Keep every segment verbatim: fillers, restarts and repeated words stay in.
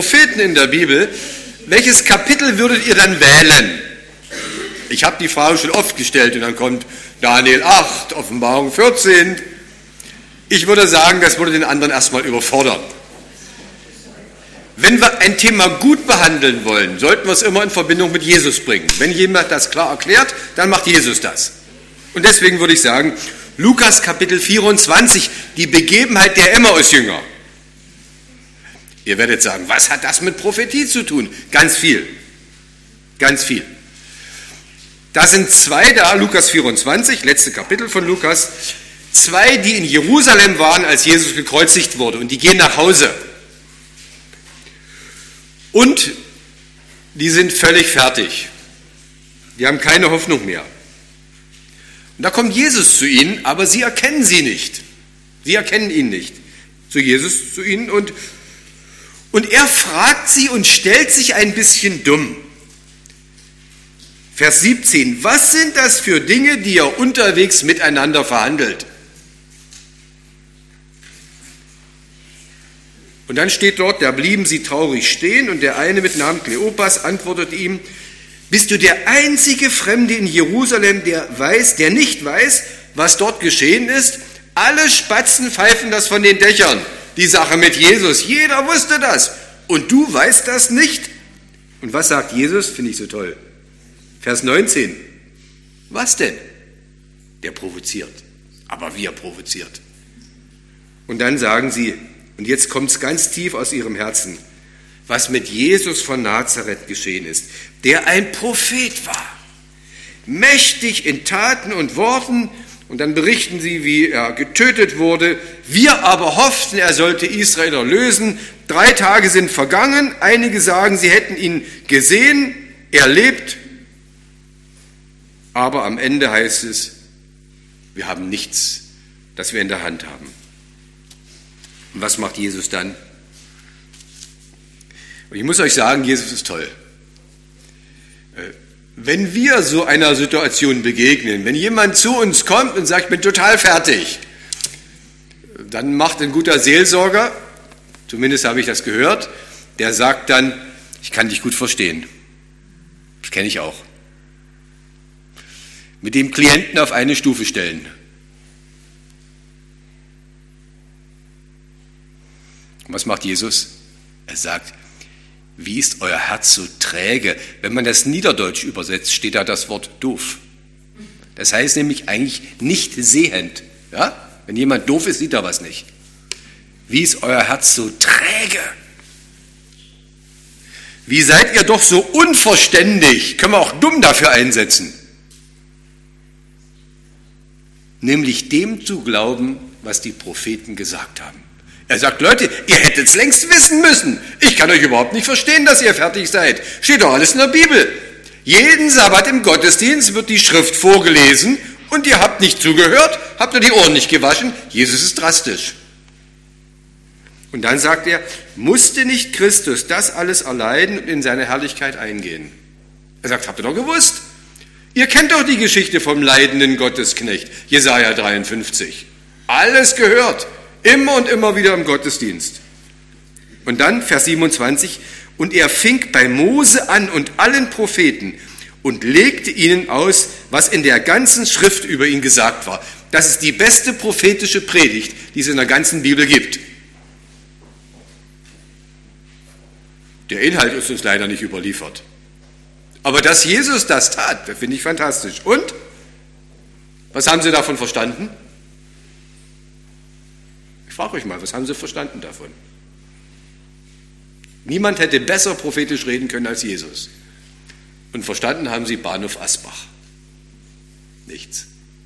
Propheten in der Bibel, welches Kapitel würdet ihr dann wählen? Ich habe die Frage schon oft gestellt und dann kommt Daniel acht, Offenbarung vierzehn. Ich würde sagen, das würde den anderen erstmal überfordern. Wenn wir ein Thema gut behandeln wollen, sollten wir es immer in Verbindung mit Jesus bringen. Wenn jemand das klar erklärt, dann macht Jesus das. Und deswegen würde ich sagen, Lukas Kapitel vierundzwanzig, die Begebenheit der Emmaus-Jünger. Ihr werdet sagen, was hat das mit Prophetie zu tun? Ganz viel. Ganz viel. Da sind zwei da, Lukas vierundzwanzig, letzte Kapitel von Lukas, zwei, die in Jerusalem waren, als Jesus gekreuzigt wurde. Und die gehen nach Hause. Und die sind völlig fertig. Die haben keine Hoffnung mehr. Und da kommt Jesus zu ihnen, aber sie erkennen sie nicht. Sie erkennen ihn nicht. Zu Jesus, zu ihnen. Und, und er fragt sie und stellt sich ein bisschen dumm. Vers siebzehn. Was sind das für Dinge, die ihr unterwegs miteinander verhandelt? Und dann steht dort, da blieben sie traurig stehen und der eine mit Namen Kleopas antwortete ihm, bist du der einzige Fremde in Jerusalem, der weiß, der nicht weiß, was dort geschehen ist? Alle Spatzen pfeifen das von den Dächern, die Sache mit Jesus. Jeder wusste das. Und du weißt das nicht? Und was sagt Jesus? Finde ich so toll. Vers neunzehn. Was denn? Der provoziert. Aber wie er provoziert. Und dann sagen sie, und jetzt kommt es ganz tief aus ihrem Herzen, was mit Jesus von Nazareth geschehen ist, der ein Prophet war, mächtig in Taten und Worten, und dann berichten sie, wie er getötet wurde. Wir aber hofften, er sollte Israel erlösen. Drei Tage sind vergangen, einige sagen, sie hätten ihn gesehen, er lebt, aber am Ende heißt es, wir haben nichts, das wir in der Hand haben. Und was macht Jesus dann? Und ich muss euch sagen, Jesus ist toll. Wenn wir so einer Situation begegnen, wenn jemand zu uns kommt und sagt, ich bin total fertig, dann macht ein guter Seelsorger, zumindest habe ich das gehört, der sagt dann, ich kann dich gut verstehen. Das kenne ich auch. Mit dem Klienten auf eine Stufe stellen. Und was macht Jesus? Er sagt, wie ist euer Herz so träge? Wenn man das Niederdeutsch übersetzt, steht da das Wort doof. Das heißt nämlich eigentlich nicht sehend. Ja? Wenn jemand doof ist, sieht er was nicht. Wie ist euer Herz so träge? Wie seid ihr doch so unverständig? Können wir auch dumm dafür einsetzen. Nämlich dem zu glauben, was die Propheten gesagt haben. Er sagt, Leute, ihr hättet es längst wissen müssen. Ich kann euch überhaupt nicht verstehen, dass ihr fertig seid. Steht doch alles in der Bibel. Jeden Sabbat im Gottesdienst wird die Schrift vorgelesen und ihr habt nicht zugehört, habt ihr die Ohren nicht gewaschen. Jesus ist drastisch. Und dann sagt er, musste nicht Christus das alles erleiden und in seine Herrlichkeit eingehen? Er sagt, habt ihr doch gewusst? Ihr kennt doch die Geschichte vom leidenden Gottesknecht, Jesaja dreiundfünfzig. Alles gehört. Immer und immer wieder im Gottesdienst. Und dann Vers siebenundzwanzig, und er fing bei Mose an und allen Propheten und legte ihnen aus, was in der ganzen Schrift über ihn gesagt war. Das ist die beste prophetische Predigt, die es in der ganzen Bibel gibt. Der Inhalt ist uns leider nicht überliefert. Aber dass Jesus das tat, das finde ich fantastisch. Und? Was haben Sie davon verstanden? Ich frage euch mal, was haben Sie verstanden davon? Niemand hätte besser prophetisch reden können als Jesus. Und verstanden haben Sie Bahnhof Asbach. Nichts.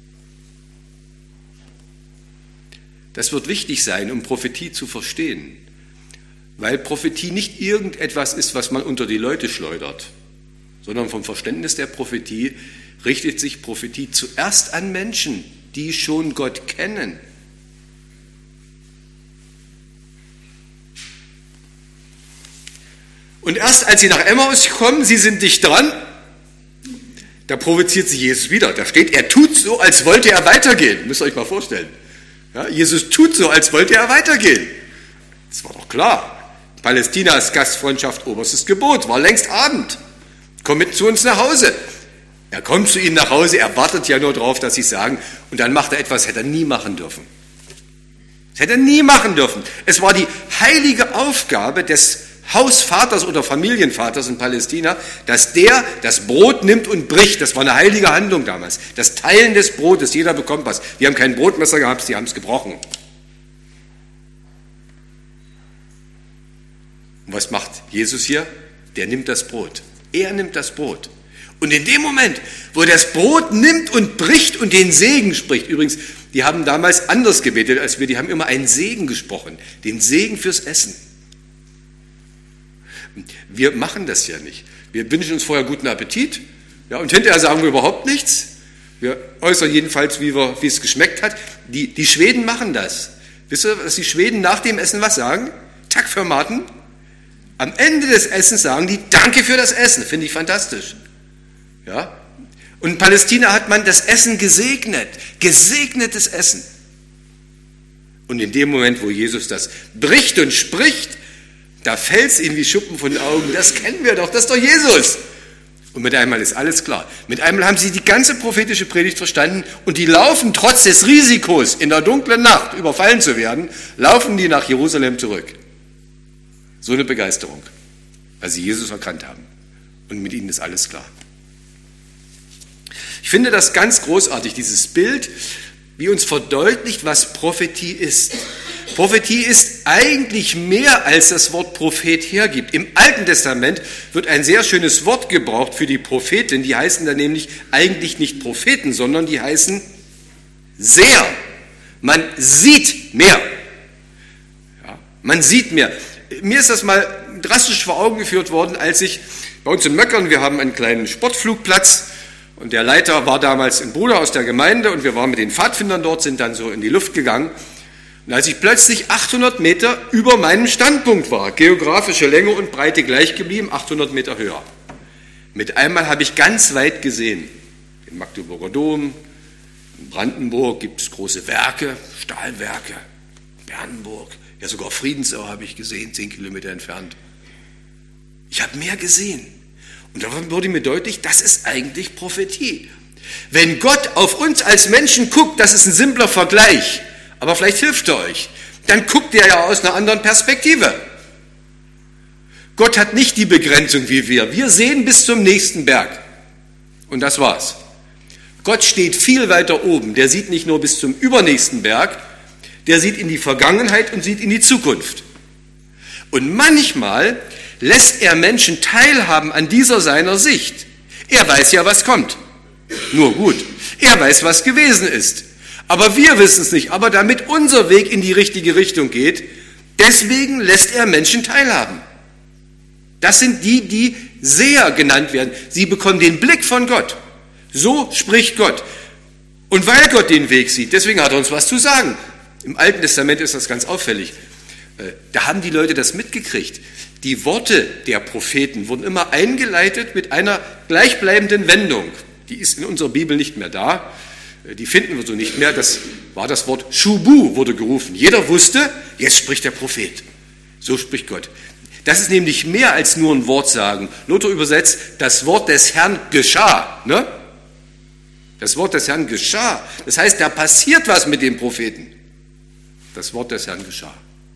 Das wird wichtig sein, um Prophetie zu verstehen. Weil Prophetie nicht irgendetwas ist, was man unter die Leute schleudert, sondern vom Verständnis der Prophetie richtet sich Prophetie zuerst an Menschen, die schon Gott kennen. Und erst als sie nach Emmaus kommen, sie sind dicht dran, da provoziert sie Jesus wieder. Da steht, er tut so, als wollte er weitergehen. Müsst ihr euch mal vorstellen. Ja, Jesus tut so, als wollte er weitergehen. Das war doch klar. Palästina ist Gastfreundschaft oberstes Gebot, war längst Abend. Komm mit zu uns nach Hause. Er kommt zu ihnen nach Hause, er wartet ja nur darauf, dass sie sagen, und dann macht er etwas, hätte er nie machen dürfen. Das hätte er nie machen dürfen. Es war die heilige Aufgabe des Hausvaters oder Familienvaters in Palästina, dass der das Brot nimmt und bricht. Das war eine heilige Handlung damals. Das Teilen des Brotes, jeder bekommt was. Die haben kein Brotmesser gehabt, die haben es gebrochen. Und was macht Jesus hier? Der nimmt das Brot. Er nimmt das Brot. Und in dem Moment, wo er das Brot nimmt und bricht und den Segen spricht, übrigens, die haben damals anders gebetet als wir, die haben immer einen Segen gesprochen, den Segen fürs Essen. Wir machen das ja nicht. Wir wünschen uns vorher guten Appetit, ja, und hinterher sagen wir überhaupt nichts. Wir äußern jedenfalls, wie, wir, wie es geschmeckt hat. Die, die Schweden machen das. Wisst ihr, dass die Schweden nach dem Essen was sagen? Tack für Maten. Am Ende des Essens sagen die, danke für das Essen. Finde ich fantastisch. Ja? Und in Palästina hat man das Essen gesegnet. Gesegnetes Essen. Und in dem Moment, wo Jesus das bricht und spricht, da fällt es ihnen wie Schuppen von den Augen. Das kennen wir doch, das ist doch Jesus. Und mit einmal ist alles klar. Mit einmal haben sie die ganze prophetische Predigt verstanden und die laufen trotz des Risikos, in der dunklen Nacht überfallen zu werden, laufen die nach Jerusalem zurück. So eine Begeisterung, weil sie Jesus erkannt haben. Und mit ihnen ist alles klar. Ich finde das ganz großartig, dieses Bild, wie uns verdeutlicht, was Prophetie ist. Prophetie ist eigentlich mehr, als das Wort Prophet hergibt. Im Alten Testament wird ein sehr schönes Wort gebraucht für die Propheten. Die heißen dann nämlich eigentlich nicht Propheten, sondern die heißen Seher. Man sieht mehr. Ja, man sieht mehr. Mir ist das mal drastisch vor Augen geführt worden, als ich bei uns in Möckern, wir haben einen kleinen Sportflugplatz, und der Leiter war damals ein Bruder aus der Gemeinde und wir waren mit den Pfadfindern dort, sind dann so in die Luft gegangen. Und als ich plötzlich achthundert Meter über meinem Standpunkt war, geografische Länge und Breite gleich geblieben, achthundert Meter höher. Mit einmal habe ich ganz weit gesehen, den Magdeburger Dom, in Brandenburg gibt es große Werke, Stahlwerke, Bernburg, ja sogar Friedensau habe ich gesehen, zehn Kilometer entfernt. Ich habe mehr gesehen. Und davon wurde mir deutlich, das ist eigentlich Prophetie. Wenn Gott auf uns als Menschen guckt, das ist ein simpler Vergleich, aber vielleicht hilft er euch, dann guckt er ja aus einer anderen Perspektive. Gott hat nicht die Begrenzung wie wir. Wir sehen bis zum nächsten Berg. Und das war's. Gott steht viel weiter oben. Der sieht nicht nur bis zum übernächsten Berg, der sieht in die Vergangenheit und sieht in die Zukunft. Und manchmal lässt er Menschen teilhaben an dieser seiner Sicht. Er weiß ja, was kommt. Nur gut. Er weiß, was gewesen ist. Aber wir wissen es nicht. Aber damit unser Weg in die richtige Richtung geht, deswegen lässt er Menschen teilhaben. Das sind die, die Seher genannt werden. Sie bekommen den Blick von Gott. So spricht Gott. Und weil Gott den Weg sieht, deswegen hat er uns was zu sagen. Im Alten Testament ist das ganz auffällig. Da haben die Leute das mitgekriegt. Die Worte der Propheten wurden immer eingeleitet mit einer gleichbleibenden Wendung. Die ist in unserer Bibel nicht mehr da. Die finden wir so nicht mehr. Das war das Wort Shubu, wurde gerufen. Jeder wusste, jetzt spricht der Prophet. So spricht Gott. Das ist nämlich mehr als nur ein Wort sagen. Luther übersetzt, das Wort des Herrn geschah. Ne? Das Wort des Herrn geschah. Das heißt, da passiert was mit dem Propheten. Das Wort des Herrn geschah.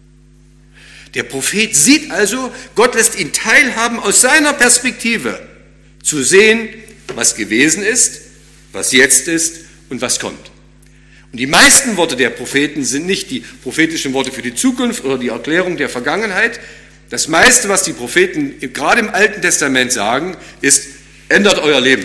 Der Prophet sieht also, Gott lässt ihn teilhaben aus seiner Perspektive, zu sehen, was gewesen ist, was jetzt ist und was kommt. Und die meisten Worte der Propheten sind nicht die prophetischen Worte für die Zukunft oder die Erklärung der Vergangenheit. Das meiste, was die Propheten gerade im Alten Testament sagen, ist, ändert euer Leben.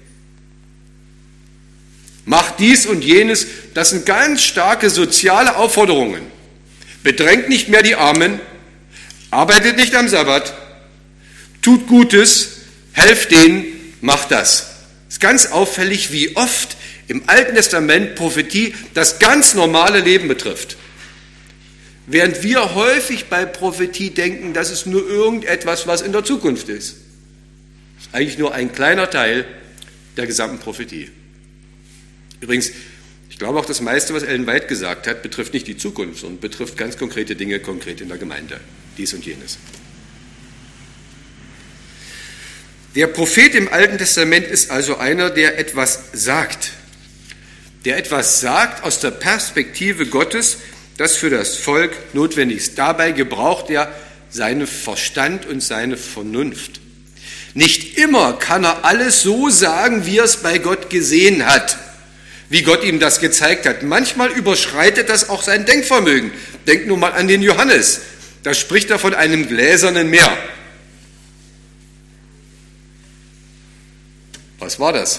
Macht dies und jenes. Das sind ganz starke soziale Aufforderungen. Bedrängt nicht mehr die Armen, arbeitet nicht am Sabbat, tut Gutes, helft denen, macht das. Es ist ganz auffällig, wie oft im Alten Testament Prophetie das ganz normale Leben betrifft. Während wir häufig bei Prophetie denken, das ist nur irgendetwas, was in der Zukunft ist. Das ist eigentlich nur ein kleiner Teil der gesamten Prophetie. Übrigens, ich glaube auch das meiste, was Ellen White gesagt hat, betrifft nicht die Zukunft, sondern betrifft ganz konkrete Dinge konkret in der Gemeinde. dies und jenes. Der Prophet im Alten Testament ist also einer, der etwas sagt. Der etwas sagt aus der Perspektive Gottes, das für das Volk notwendig ist. Dabei gebraucht er seinen Verstand und seine Vernunft. Nicht immer kann er alles so sagen, wie er es bei Gott gesehen hat, wie Gott ihm das gezeigt hat. Manchmal überschreitet das auch sein Denkvermögen. Denkt nur mal an den Johannes. Da spricht er von einem gläsernen Meer. Was war das?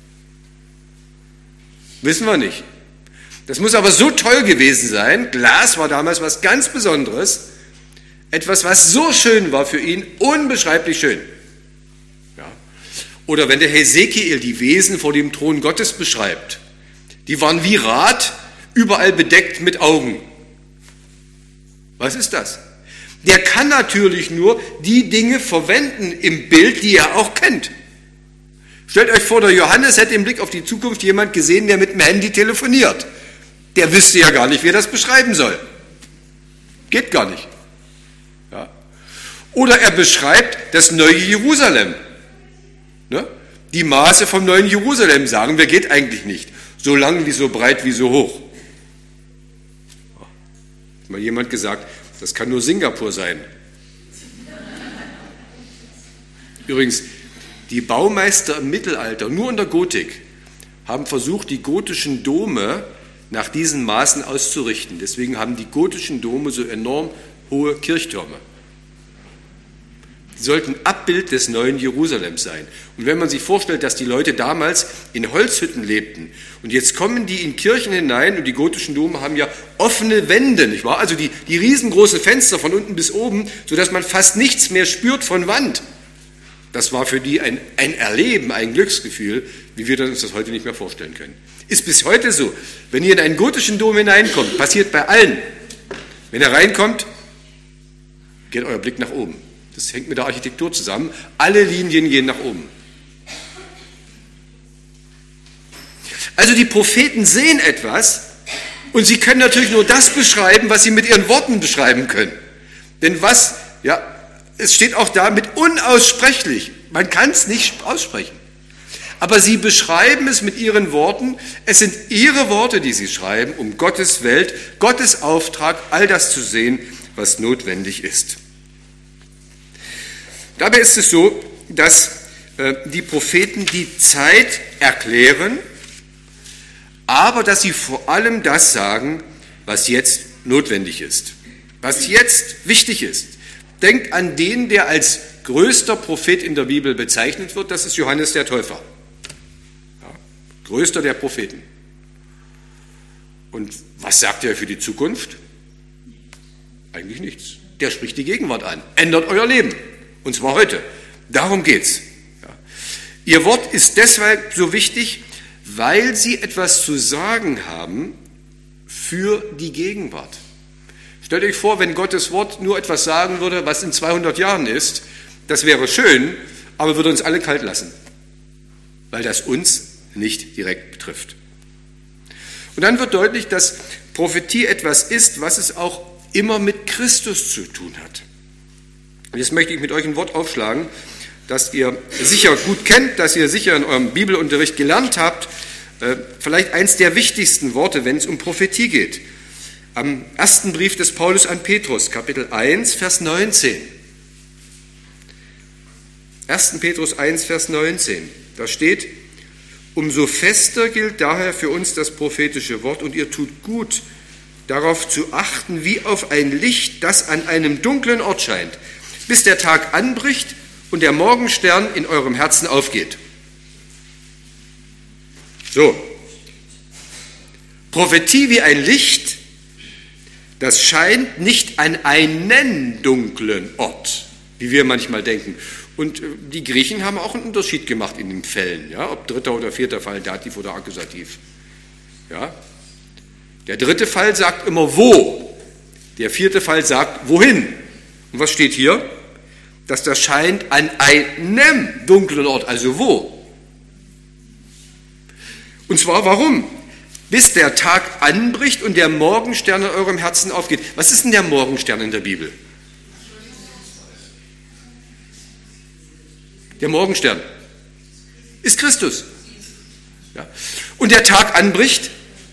Wissen wir nicht. Das muss aber so toll gewesen sein. Glas war damals was ganz Besonderes. Etwas, was so schön war für ihn, unbeschreiblich schön. Ja. Oder wenn der Hesekiel die Wesen vor dem Thron Gottes beschreibt. Die waren wie Rad, überall bedeckt mit Augen. Was ist das? Der kann natürlich nur die Dinge verwenden im Bild, die er auch kennt. Stellt euch vor, der Johannes hätte im Blick auf die Zukunft jemand gesehen, der mit dem Handy telefoniert. Der wüsste ja gar nicht, wie er das beschreiben soll. Geht gar nicht. Ja. Oder er beschreibt das neue Jerusalem. Ne? Die Maße vom neuen Jerusalem, sagen wir, geht eigentlich nicht. So lang wie so breit wie so hoch. Hat mal jemand gesagt, das kann nur Singapur sein. Übrigens, die Baumeister im Mittelalter, nur in der Gotik, haben versucht, die gotischen Dome nach diesen Maßen auszurichten. Deswegen haben die gotischen Dome so enorm hohe Kirchtürme. Die sollten Abbild des neuen Jerusalems sein. Und wenn man sich vorstellt, dass die Leute damals in Holzhütten lebten und jetzt kommen die in Kirchen hinein und die gotischen Dome haben ja offene Wände, nicht wahr? Also die, die riesengroßen Fenster von unten bis oben, sodass man fast nichts mehr spürt von Wand. Das war für die ein, ein Erleben, ein Glücksgefühl, wie wir uns das heute nicht mehr vorstellen können. Ist bis heute so. Wenn ihr in einen gotischen Dom hineinkommt, passiert bei allen. Wenn ihr reinkommt, geht euer Blick nach oben. Das hängt mit der Architektur zusammen. Alle Linien gehen nach oben. Also die Propheten sehen etwas und sie können natürlich nur das beschreiben, was sie mit ihren Worten beschreiben können. Denn was, ja, es steht auch da mit unaussprechlich. Man kann es nicht aussprechen. Aber sie beschreiben es mit ihren Worten. Es sind ihre Worte, die sie schreiben, um Gottes Welt, Gottes Auftrag, all das zu sehen, was notwendig ist. Dabei ist es so, dass äh, die Propheten die Zeit erklären, aber dass sie vor allem das sagen, was jetzt notwendig ist, was jetzt wichtig ist. Denkt an den, der als größter Prophet in der Bibel bezeichnet wird, das ist Johannes der Täufer. Ja, größter der Propheten. Und was sagt er für die Zukunft? Eigentlich nichts. Der spricht die Gegenwart an. Ändert euer Leben. Und zwar heute. Darum geht's. Ja. Ihr Wort ist deshalb so wichtig, weil sie etwas zu sagen haben für die Gegenwart. Stellt euch vor, wenn Gottes Wort nur etwas sagen würde, was in zweihundert Jahren ist, das wäre schön, aber würde uns alle kalt lassen, weil das uns nicht direkt betrifft. Und dann wird deutlich, dass Prophetie etwas ist, was es auch immer mit Christus zu tun hat. Und jetzt möchte ich mit euch ein Wort aufschlagen, das ihr sicher gut kennt, das ihr sicher in eurem Bibelunterricht gelernt habt, vielleicht eins der wichtigsten Worte, wenn es um Prophetie geht. Am ersten Brief des Paulus an Petrus, Kapitel eins, Vers neunzehn. erster Petrus eins, Vers neunzehn. Da steht, umso fester gilt daher für uns das prophetische Wort und ihr tut gut, darauf zu achten, wie auf ein Licht, das an einem dunklen Ort scheint, bis der Tag anbricht und der Morgenstern in eurem Herzen aufgeht. So, Prophetie wie ein Licht, das scheint nicht an einen dunklen Ort, wie wir manchmal denken. Und die Griechen haben auch einen Unterschied gemacht in den Fällen, ja, ob dritter oder vierter Fall, Dativ oder Akkusativ. Ja. Der dritte Fall sagt immer wo, der vierte Fall sagt wohin. Und was steht hier? Dass das scheint an einem dunklen Ort, also wo? Und zwar warum? Bis der Tag anbricht und der Morgenstern in eurem Herzen aufgeht. Was ist denn der Morgenstern in der Bibel? Der Morgenstern ist Christus. Ja. Und der Tag anbricht.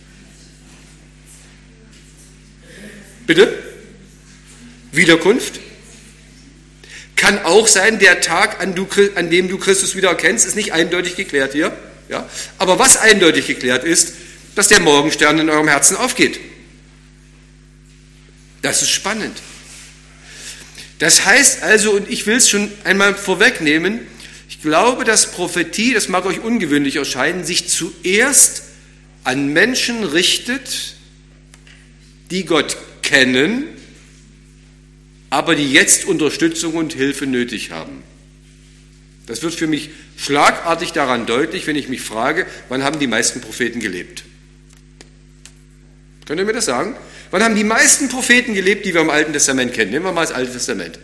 Bitte? Wiederkunft. Kann auch sein, der Tag, an, du, an dem du Christus wieder erkennst, ist nicht eindeutig geklärt hier. Ja? Aber was eindeutig geklärt ist, dass der Morgenstern in eurem Herzen aufgeht. Das ist spannend. Das heißt also, und ich will es schon einmal vorwegnehmen, ich glaube, dass Prophetie, das mag euch ungewöhnlich erscheinen, sich zuerst an Menschen richtet, die Gott kennen, aber die jetzt Unterstützung und Hilfe nötig haben. Das wird für mich schlagartig daran deutlich, wenn ich mich frage, wann haben die meisten Propheten gelebt? Könnt ihr mir das sagen? Wann haben die meisten Propheten gelebt, die wir im Alten Testament kennen? Nehmen wir mal das Alte Testament.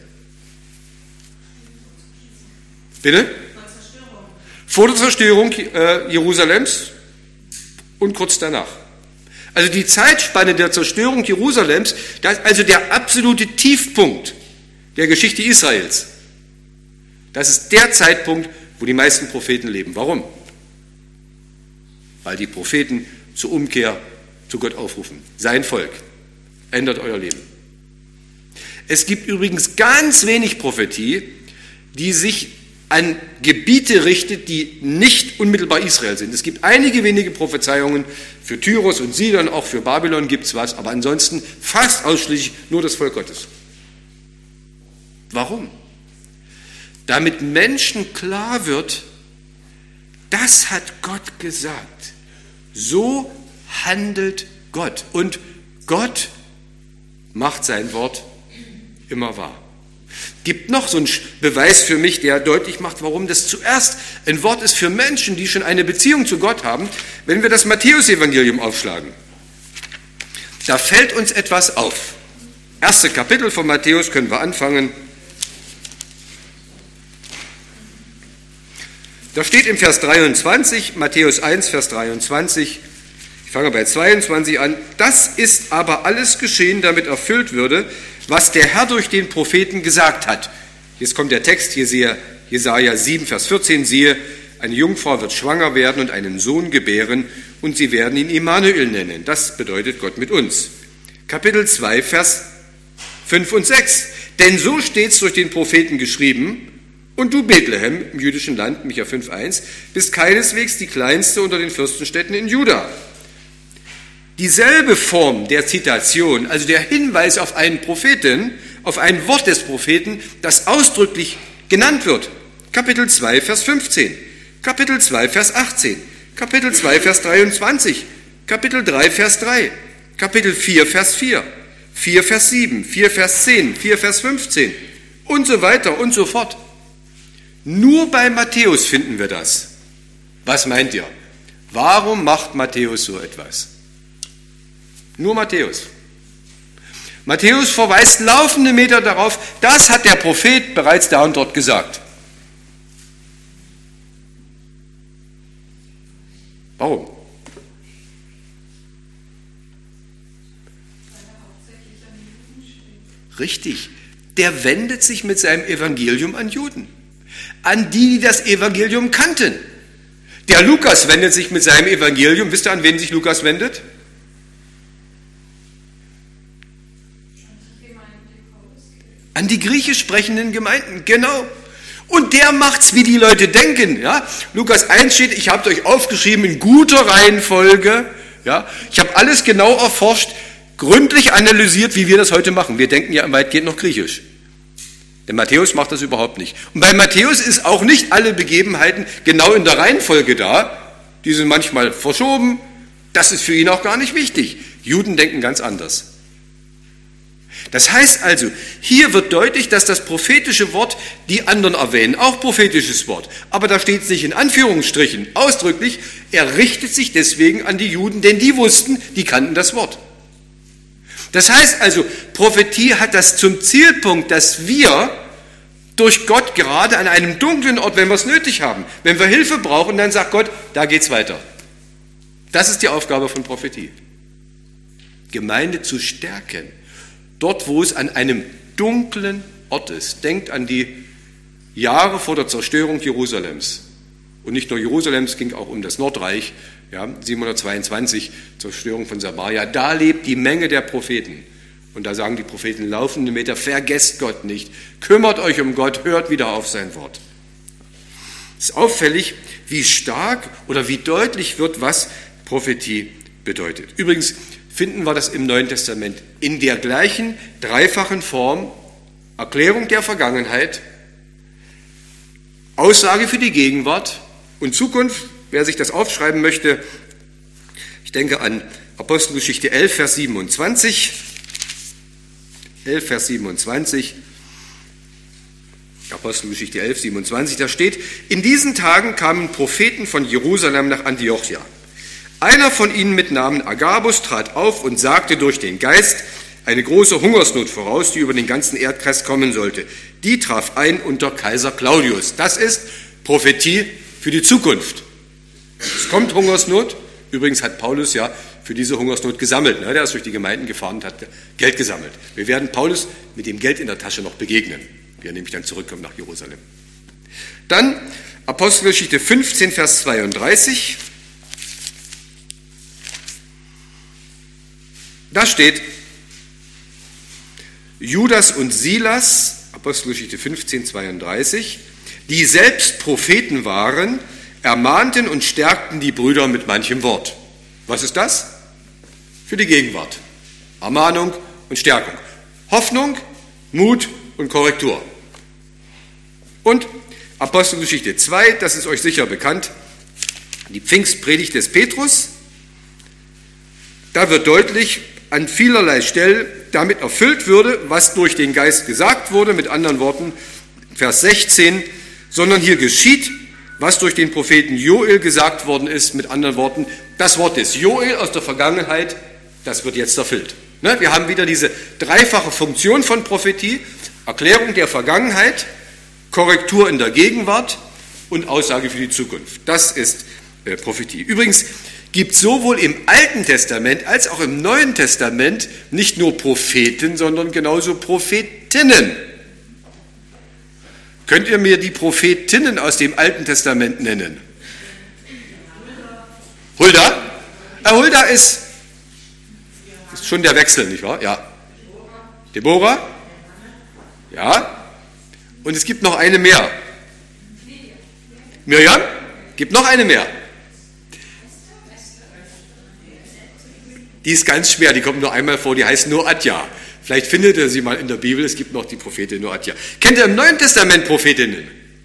Bitte? Vor der Zerstörung äh, Jerusalems und kurz danach. Also die Zeitspanne der Zerstörung Jerusalems, das ist also der absolute Tiefpunkt der Geschichte Israels. Das ist der Zeitpunkt, wo die meisten Propheten leben. Warum? Weil die Propheten zur Umkehr zu Gott aufrufen. Sein Volk, ändert euer Leben. Es gibt übrigens ganz wenig Prophetie, die sich an Gebiete richtet, die nicht unmittelbar Israel sind. Es gibt einige wenige Prophezeiungen für Tyros und Sidon, auch für Babylon gibt es was, aber ansonsten fast ausschließlich nur das Volk Gottes. Warum? Damit Menschen klar wird, das hat Gott gesagt. So handelt Gott. Und Gott macht sein Wort immer wahr. Gibt noch so einen Beweis für mich, der deutlich macht, warum das zuerst ein Wort ist für Menschen, die schon eine Beziehung zu Gott haben. Wenn wir das Matthäus-Evangelium aufschlagen, da fällt uns etwas auf. Erste Kapitel von Matthäus können wir anfangen. Da steht im Vers dreiundzwanzig, Matthäus eins, Vers dreiundzwanzig, ich fange bei zweiundzwanzig an, das ist aber alles geschehen, damit erfüllt würde, was der Herr durch den Propheten gesagt hat. Jetzt kommt der Text, Jesaja sieben, Vers vierzehn, siehe, eine Jungfrau wird schwanger werden und einen Sohn gebären und sie werden ihn Immanuel nennen. Das bedeutet Gott mit uns. Kapitel zwei, Vers fünf und sechs. Denn so steht es durch den Propheten geschrieben, und du Bethlehem im jüdischen Land, Micha fünf, eins, bist keineswegs die kleinste unter den Fürstenstädten in Juda. Dieselbe Form der Zitation, also der Hinweis auf einen Propheten, auf ein Wort des Propheten, das ausdrücklich genannt wird. Kapitel zwei, Vers fünfzehn, Kapitel zwei, Vers achtzehn, Kapitel zwei, Vers dreiundzwanzig, Kapitel drei, Vers drei, Kapitel vier, Vers vier, vier, Vers sieben, vier, Vers zehn, vier, Vers fünfzehn und so weiter und so fort. Nur bei Matthäus finden wir das. Was meint ihr? Warum macht Matthäus so etwas? Nur Matthäus. Matthäus verweist laufende Meter darauf, das hat der Prophet bereits da und dort gesagt. Warum? Richtig. Der wendet sich mit seinem Evangelium an Juden. An die, die das Evangelium kannten. Der Lukas wendet sich mit seinem Evangelium, wisst ihr, an wen sich Lukas wendet? An die griechisch sprechenden Gemeinden, genau. Und der macht's, wie die Leute denken. Ja? Lukas eins steht, ich habe euch aufgeschrieben in guter Reihenfolge. Ja? Ich habe alles genau erforscht, gründlich analysiert, wie wir das heute machen. Wir denken ja weitgehend noch griechisch. Der Matthäus macht das überhaupt nicht. Und bei Matthäus ist auch nicht alle Begebenheiten genau in der Reihenfolge da. Die sind manchmal verschoben. Das ist für ihn auch gar nicht wichtig. Juden denken ganz anders. Das heißt also, hier wird deutlich, dass das prophetische Wort, die anderen erwähnen, auch prophetisches Wort, aber da steht es nicht in Anführungsstrichen ausdrücklich, er richtet sich deswegen an die Juden, denn die wussten, die kannten das Wort. Das heißt also, Prophetie hat das zum Zielpunkt, dass wir durch Gott gerade an einem dunklen Ort, wenn wir es nötig haben, wenn wir Hilfe brauchen, dann sagt Gott, da geht's weiter. Das ist die Aufgabe von Prophetie. Gemeinde zu stärken. Dort, wo es an einem dunklen Ort ist. Denkt an die Jahre vor der Zerstörung Jerusalems. Und nicht nur Jerusalem, es ging auch um das Nordreich, ja, siebenhundertzweiundzwanzig, Zerstörung von Samaria. Da lebt die Menge der Propheten. Und da sagen die Propheten laufende Meter, vergesst Gott nicht, kümmert euch um Gott, hört wieder auf sein Wort. Es ist auffällig, wie stark oder wie deutlich wird, was Prophetie bedeutet. Übrigens finden wir das im Neuen Testament in der gleichen dreifachen Form: Erklärung der Vergangenheit, Aussage für die Gegenwart und Zukunft. Wer sich das aufschreiben möchte, ich denke an Apostelgeschichte elf, Vers siebenundzwanzig. elf, Vers siebenundzwanzig. Apostelgeschichte elf, siebenundzwanzig, da steht: In diesen Tagen kamen Propheten von Jerusalem nach Antiochia. Einer von ihnen mit Namen Agabus trat auf und sagte durch den Geist eine große Hungersnot voraus, die über den ganzen Erdkreis kommen sollte. Die traf ein unter Kaiser Claudius. Das ist Prophetie für die Zukunft. Es kommt Hungersnot. Übrigens hat Paulus ja für diese Hungersnot gesammelt. Der ist durch die Gemeinden gefahren und hat Geld gesammelt. Wir werden Paulus mit dem Geld in der Tasche noch begegnen, wie er nämlich dann zurückkommt nach Jerusalem. Dann Apostelgeschichte fünfzehn, Vers zweiunddreißig. Da steht: Judas und Silas, Apostelgeschichte fünfzehn, zweiunddreißig, die selbst Propheten waren, ermahnten und stärkten die Brüder mit manchem Wort. Was ist das? Für die Gegenwart. Ermahnung und Stärkung. Hoffnung, Mut und Korrektur. Und Apostelgeschichte zwei, das ist euch sicher bekannt, die Pfingstpredigt des Petrus. Da wird deutlich, an vielerlei Stellen damit erfüllt würde, was durch den Geist gesagt wurde, mit anderen Worten, Vers sechzehn, sondern hier geschieht, was durch den Propheten Joel gesagt worden ist, mit anderen Worten, das Wort des Joel aus der Vergangenheit, das wird jetzt erfüllt. Wir haben wieder diese dreifache Funktion von Prophetie: Erklärung der Vergangenheit, Korrektur in der Gegenwart und Aussage für die Zukunft. Das ist äh, Prophetie. Übrigens gibt es sowohl im Alten Testament als auch im Neuen Testament nicht nur Propheten, sondern genauso Prophetinnen. Könnt ihr mir die Prophetinnen aus dem Alten Testament nennen? Hulda? Äh, Hulda ist, ist schon der Wechsel, nicht wahr? Ja. Deborah? Ja. Und es gibt noch eine mehr. Miriam? Gibt noch eine mehr. Die ist ganz schwer, die kommt nur einmal vor, die heißt Noadja. Vielleicht findet ihr sie mal in der Bibel, es gibt noch die Prophetin Noadja. Kennt ihr im Neuen Testament Prophetinnen?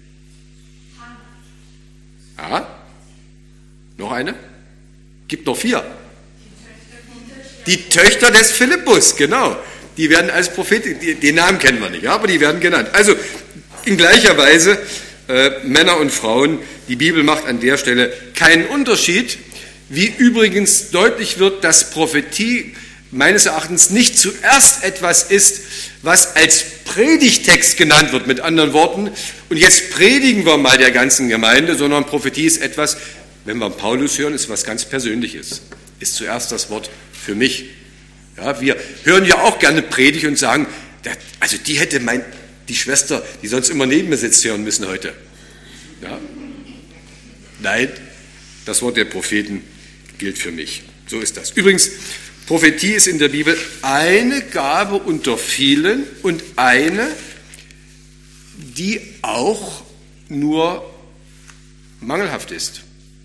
Ja? Noch eine? Gibt noch vier. Die Töchter des Philippus, genau. Die werden als Propheten, den Namen kennen wir nicht, ja, aber die werden genannt. Also in gleicher Weise äh, Männer und Frauen, die Bibel macht an der Stelle keinen Unterschied, wie übrigens deutlich wird, dass Prophetie meines Erachtens nicht zuerst etwas ist, was als Predigtext genannt wird, mit anderen Worten, und jetzt predigen wir mal der ganzen Gemeinde, sondern Prophetie ist etwas, wenn wir Paulus hören, ist was ganz Persönliches, ist zuerst das Wort für mich. Ja, wir hören ja auch gerne Predigt und sagen, also die hätte mein, die Schwester, die sonst immer neben mir sitzt, hören müssen heute. Ja? Nein, das Wort der Propheten gilt für mich. So ist das. Übrigens, Prophetie ist in der Bibel eine Gabe unter vielen und eine, die auch nur mangelhaft ist.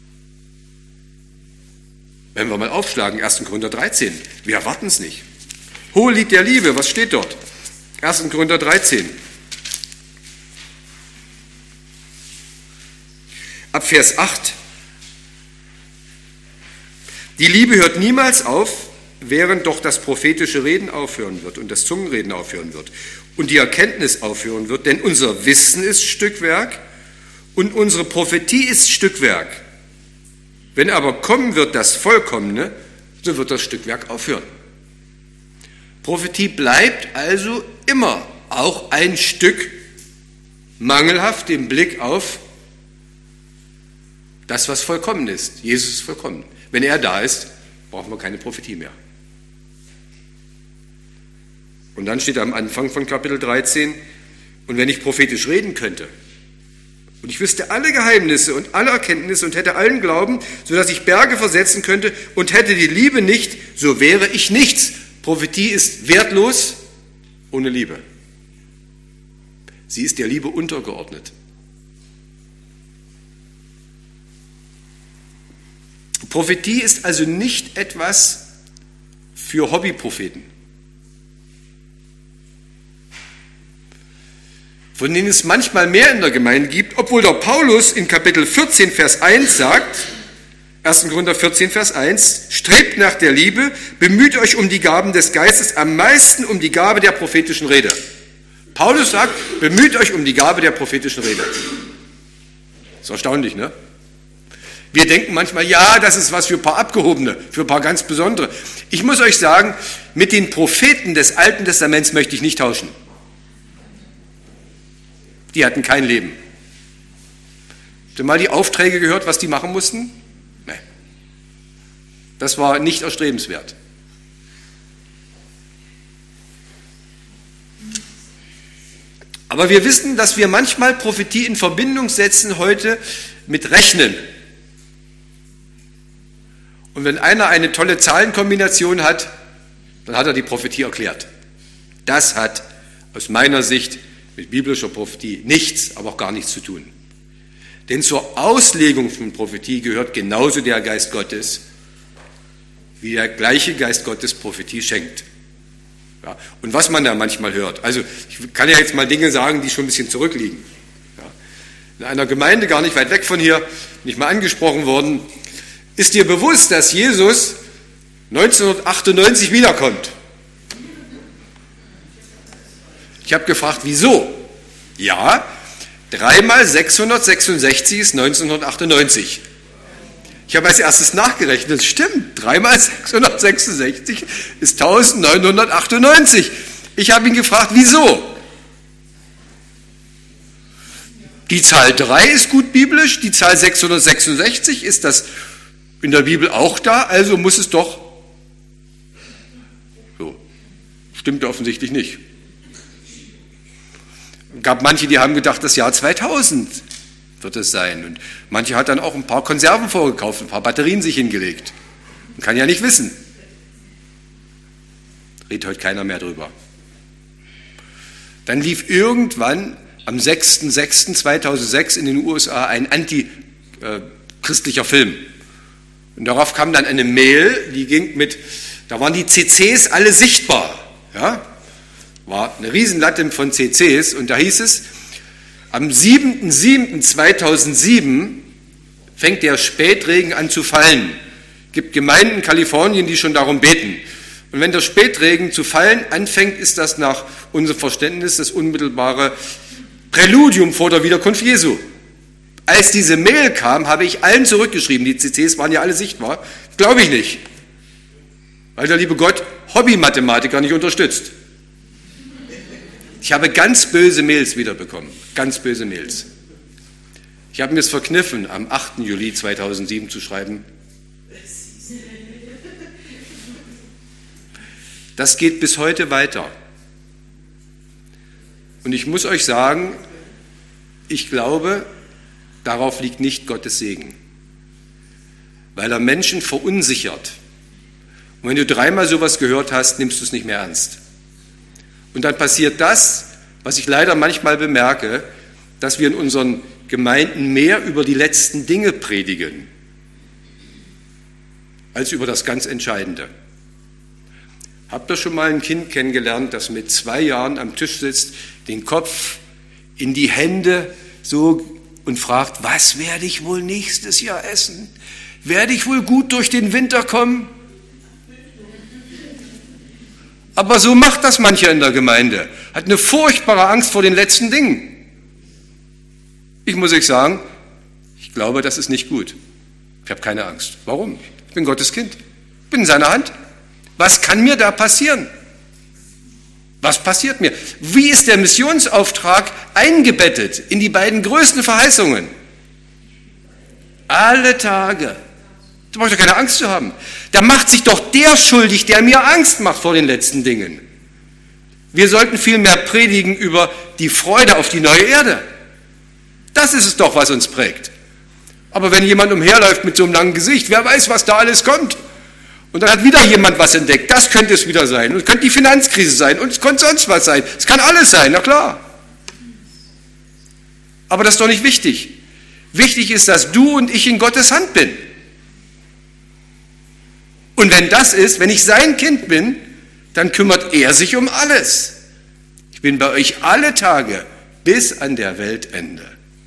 Wenn wir mal aufschlagen, erster Korinther dreizehn, wir erwarten es nicht. Hohe Lied der Liebe, was steht dort? erster Korinther dreizehn. Ab Vers acht. Die Liebe hört niemals auf, während doch das prophetische Reden aufhören wird und das Zungenreden aufhören wird und die Erkenntnis aufhören wird, denn unser Wissen ist Stückwerk und unsere Prophetie ist Stückwerk. Wenn aber kommen wird das Vollkommene, so wird das Stückwerk aufhören. Prophetie bleibt also immer auch ein Stück mangelhaft im Blick auf das, was vollkommen ist. Jesus ist vollkommen. Wenn er da ist, brauchen wir keine Prophetie mehr. Und dann steht am Anfang von Kapitel dreizehn, und wenn ich prophetisch reden könnte Und ich wüsste alle Geheimnisse und alle Erkenntnisse und hätte allen Glauben, sodass ich Berge versetzen könnte und hätte die Liebe nicht, so wäre ich nichts. Prophetie ist wertlos ohne Liebe. Sie ist der Liebe untergeordnet. Prophetie ist also nicht etwas für Hobbypropheten, von denen es manchmal mehr in der Gemeinde gibt, obwohl der Paulus in Kapitel vierzehn, Vers eins sagt, erster Korinther vierzehn, Vers eins, strebt nach der Liebe, bemüht euch um die Gaben des Geistes, am meisten um die Gabe der prophetischen Rede. Paulus sagt, bemüht euch um die Gabe der prophetischen Rede. Das ist erstaunlich, ne? Wir denken manchmal, ja, das ist was für ein paar Abgehobene, für ein paar ganz Besondere. Ich muss euch sagen, mit den Propheten des Alten Testaments möchte ich nicht tauschen. Die hatten kein Leben. Habt ihr mal die Aufträge gehört, was die machen mussten? Nein. Das war nicht erstrebenswert. Aber wir wissen, dass wir manchmal Prophetie in Verbindung setzen heute mit Rechnen. Und wenn einer eine tolle Zahlenkombination hat, dann hat er die Prophetie erklärt. Das hat aus meiner Sicht mit biblischer Prophetie nichts, aber auch gar nichts zu tun. Denn zur Auslegung von Prophetie gehört genauso der Geist Gottes, wie der gleiche Geist Gottes Prophetie schenkt. Ja, und was man da manchmal hört, also ich kann ja jetzt mal Dinge sagen, die schon ein bisschen zurückliegen. Ja, in einer Gemeinde gar nicht weit weg von hier, bin ich mal angesprochen worden, ist dir bewusst, dass Jesus neunzehnhundertachtundneunzig wiederkommt? Ich habe gefragt, wieso? Ja, drei mal sechshundertsechsundsechzig ist neunzehnhundertachtundneunzig. Ich habe als erstes nachgerechnet, das stimmt, drei mal sechshundertsechsundsechzig ist neunzehnhundertachtundneunzig. Ich habe ihn gefragt, wieso? Die Zahl drei ist gut biblisch, die Zahl sechshundertsechsundsechzig ist das in der Bibel auch da, also muss es doch, so, stimmt offensichtlich nicht. Es gab manche, die haben gedacht, das Jahr zweitausend wird es sein. Und manche hat dann auch ein paar Konserven vorgekauft, ein paar Batterien sich hingelegt. Man kann ja nicht wissen. Redet heute keiner mehr drüber. Dann lief irgendwann am sechster sechster zweitausendsechs in den U S A ein antichristlicher Film. Und darauf kam dann eine Mail, die ging mit, da waren die C Cs alle sichtbar. Ja? War eine Riesenlatte von C Cs und da hieß es, am siebter siebter zweitausendsieben fängt der Spätregen an zu fallen. Es gibt Gemeinden in Kalifornien, die schon darum beten. Und wenn der Spätregen zu fallen anfängt, ist das nach unserem Verständnis das unmittelbare Präludium vor der Wiederkunft Jesu. Als diese Mail kam, habe ich allen zurückgeschrieben, die C Cs waren ja alle sichtbar, glaube ich nicht, weil der liebe Gott Hobby-Mathematiker nicht unterstützt. Ich habe ganz böse Mails wiederbekommen, ganz böse Mails. Ich habe mir es verkniffen, am achter Juli zweitausendsieben zu schreiben. Das geht bis heute weiter. Und ich muss euch sagen, ich glaube, darauf liegt nicht Gottes Segen, weil er Menschen verunsichert. Und wenn du dreimal sowas gehört hast, nimmst du es nicht mehr ernst. Und dann passiert das, was ich leider manchmal bemerke, dass wir in unseren Gemeinden mehr über die letzten Dinge predigen, als über das ganz Entscheidende. Habt ihr schon mal ein Kind kennengelernt, das mit zwei Jahren am Tisch sitzt, den Kopf in die Hände so und fragt, was werde ich wohl nächstes Jahr essen? Werde ich wohl gut durch den Winter kommen? Aber so macht das mancher in der Gemeinde. Hat eine furchtbare Angst vor den letzten Dingen. Ich muss euch sagen, ich glaube, das ist nicht gut. Ich habe keine Angst. Warum? Ich bin Gottes Kind. Ich bin in seiner Hand. Was kann mir da passieren? Was passiert mir? Wie ist der Missionsauftrag eingebettet in die beiden größten Verheißungen? Alle Tage. Da brauche ich doch keine Angst zu haben. Da macht sich doch der schuldig, der mir Angst macht vor den letzten Dingen. Wir sollten vielmehr predigen über die Freude auf die neue Erde. Das Das ist es doch, was uns prägt. Aber wenn jemand umherläuft mit so einem langen Gesicht, wer weiß, was da alles kommt. Und dann hat wieder jemand was entdeckt. Das könnte es wieder sein. Und es könnte die Finanzkrise sein. Und es könnte sonst was sein. Es kann alles sein, na klar. Aber das ist doch nicht wichtig. Wichtig ist, dass du und ich in Gottes Hand bin. Und wenn das ist, wenn ich sein Kind bin, dann kümmert er sich um alles. Ich bin bei euch alle Tage bis an der Weltende.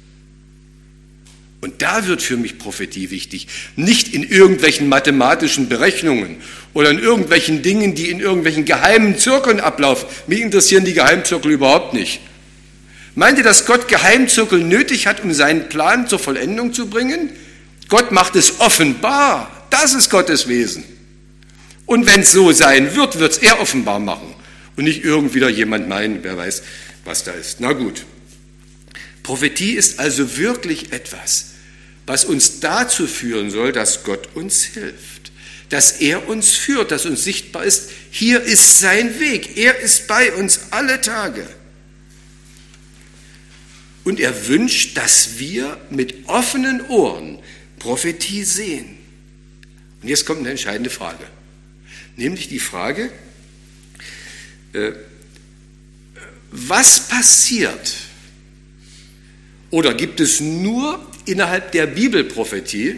Und da wird für mich Prophetie wichtig. Nicht in irgendwelchen mathematischen Berechnungen oder in irgendwelchen Dingen, die in irgendwelchen geheimen Zirkeln ablaufen. Mich interessieren die Geheimzirkel überhaupt nicht. Meint ihr, dass Gott Geheimzirkel nötig hat, um seinen Plan zur Vollendung zu bringen? Gott macht es offenbar. Das ist Gottes Wesen. Und wenn es so sein wird, wird es er offenbar machen. Und nicht irgendwie jemand meinen, wer weiß, was da ist. Na gut. Prophetie ist also wirklich etwas, was uns dazu führen soll, dass Gott uns hilft, dass er uns führt, dass uns sichtbar ist, hier ist sein Weg, er ist bei uns alle Tage. Und er wünscht, dass wir mit offenen Ohren Prophetie sehen. Und jetzt kommt eine entscheidende Frage, nämlich die Frage, äh, was passiert? Oder gibt es nur innerhalb der Bibelprophetie?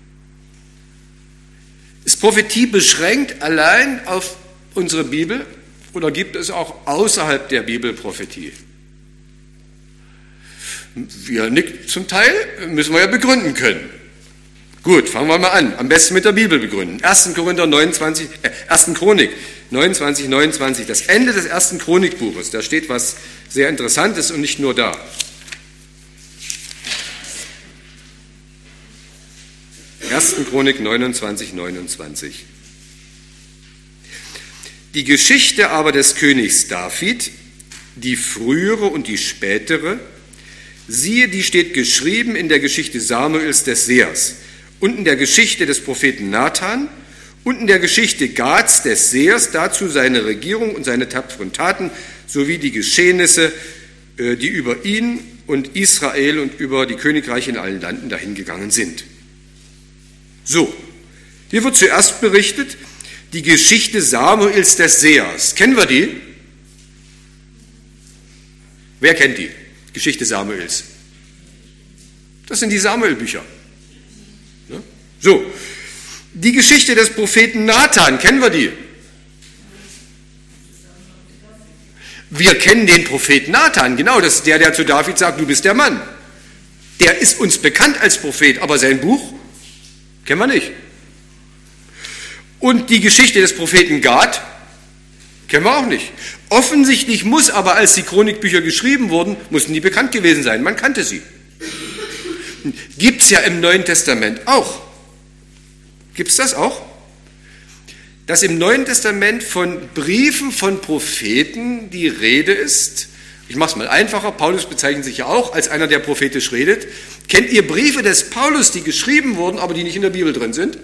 Ist Prophetie beschränkt allein auf unsere Bibel oder gibt es auch außerhalb der Bibelprophetie? Wir nickt zum Teil, müssen wir ja begründen können. Gut, fangen wir mal an. Am besten mit der Bibel begründen. erster Korinther neunundzwanzig, äh, erster Chronik neunundzwanzig, neunundzwanzig, das Ende des ersten Chronikbuches. Da steht was sehr Interessantes und nicht nur da. erster Chronik neunundzwanzig, neunundzwanzig. Die Geschichte aber des Königs David, die frühere und die spätere, siehe, die steht geschrieben in der Geschichte Samuels des Sehers und in der Geschichte des Propheten Nathan und in der Geschichte Gads des Sehers, dazu seine Regierung und seine tapferen Taten, sowie die Geschehnisse, die über ihn und Israel und über die Königreiche in allen Landen dahingegangen sind. So, hier wird zuerst berichtet, die Geschichte Samuels des Sehers. Kennen wir die? Wer kennt die? Geschichte Samuels. Das sind die Samuel-Bücher. Ja? So, die Geschichte des Propheten Nathan, kennen wir die? Wir kennen den Propheten Nathan, genau, das ist der, der zu David sagt, du bist der Mann. Der ist uns bekannt als Prophet, aber sein Buch kennen wir nicht. Und die Geschichte des Propheten Gad kennen wir auch nicht. Offensichtlich muss aber, als die Chronikbücher geschrieben wurden, mussten die bekannt gewesen sein. Man kannte sie. Gibt es ja im Neuen Testament auch. Gibt es das auch? Dass im Neuen Testament von Briefen von Propheten die Rede ist. Ich mache es mal einfacher. Paulus bezeichnet sich ja auch als einer, der prophetisch redet. Kennt ihr Briefe des Paulus, die geschrieben wurden, aber die nicht in der Bibel drin sind?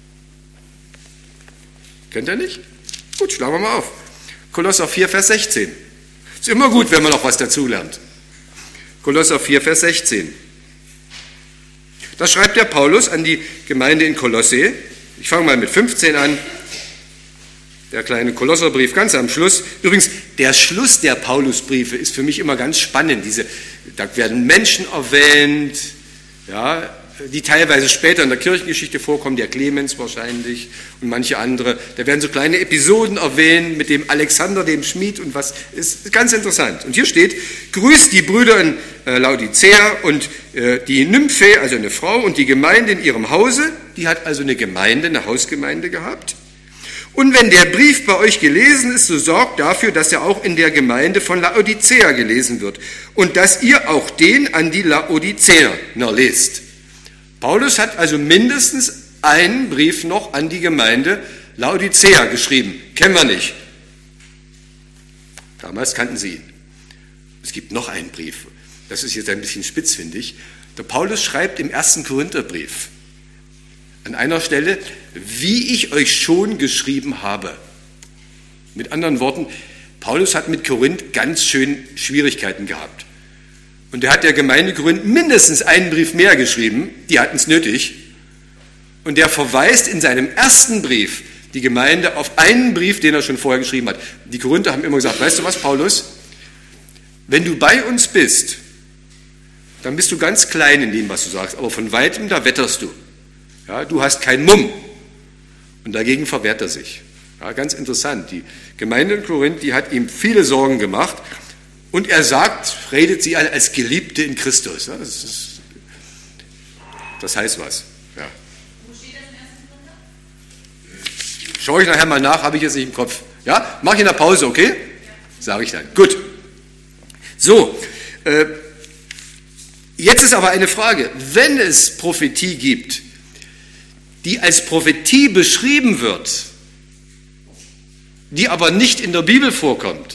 Kennt ihr nicht? Gut, schlagen wir mal auf. Kolosser vier, Vers sechzehn. Ist immer gut, wenn man noch was dazulernt. Kolosser vier, Vers sechzehn. Da schreibt der Paulus an die Gemeinde in Kolosse. Ich fange mal mit fünfzehn an. Der kleine Kolosserbrief ganz am Schluss. Übrigens, der Schluss der Paulusbriefe ist für mich immer ganz spannend. Diese, da werden Menschen erwähnt, ja, die teilweise später in der Kirchengeschichte vorkommen, der Clemens wahrscheinlich und manche andere. Da werden so kleine Episoden erwähnt mit dem Alexander, dem Schmied und was. Ist ganz interessant. Und hier steht, grüßt die Brüder in äh, Laodicea und äh, die Nymphe, also eine Frau, und die Gemeinde in ihrem Hause. Die hat also eine Gemeinde, eine Hausgemeinde gehabt. Und wenn der Brief bei euch gelesen ist, so sorgt dafür, dass er auch in der Gemeinde von Laodicea gelesen wird und dass ihr auch den an die Laodiceaner lest. Paulus hat also mindestens einen Brief noch an die Gemeinde Laodicea geschrieben. Kennen wir nicht. Damals kannten sie ihn. Es gibt noch einen Brief. Das ist jetzt ein bisschen spitzfindig. Der Paulus schreibt im ersten Korintherbrief an einer Stelle, wie ich euch schon geschrieben habe. Mit anderen Worten, Paulus hat mit Korinth ganz schön Schwierigkeiten gehabt. Und der hat der Gemeinde Korinth mindestens einen Brief mehr geschrieben, die hatten es nötig. Und der verweist in seinem ersten Brief die Gemeinde auf einen Brief, den er schon vorher geschrieben hat. Die Korinther haben immer gesagt, weißt du was, Paulus, wenn du bei uns bist, dann bist du ganz klein in dem, was du sagst, aber von weitem, da wetterst du. Ja, du hast keinen Mumm. Und dagegen verwehrt er sich. Ja, ganz interessant. Die Gemeinde in Korinth, die hat ihm viele Sorgen gemacht. Und er sagt, redet sie an als Geliebte in Christus. Ja, das, ist, das heißt was. Ja. Wo steht das im ersten Korinther? Schaue ich nachher mal nach, habe ich jetzt nicht im Kopf. Ja, mache ich in der Pause, okay? Ja. Sage ich dann. Gut. So, äh, jetzt ist aber eine Frage. Wenn es Prophetie gibt, die als Prophetie beschrieben wird, die aber nicht in der Bibel vorkommt,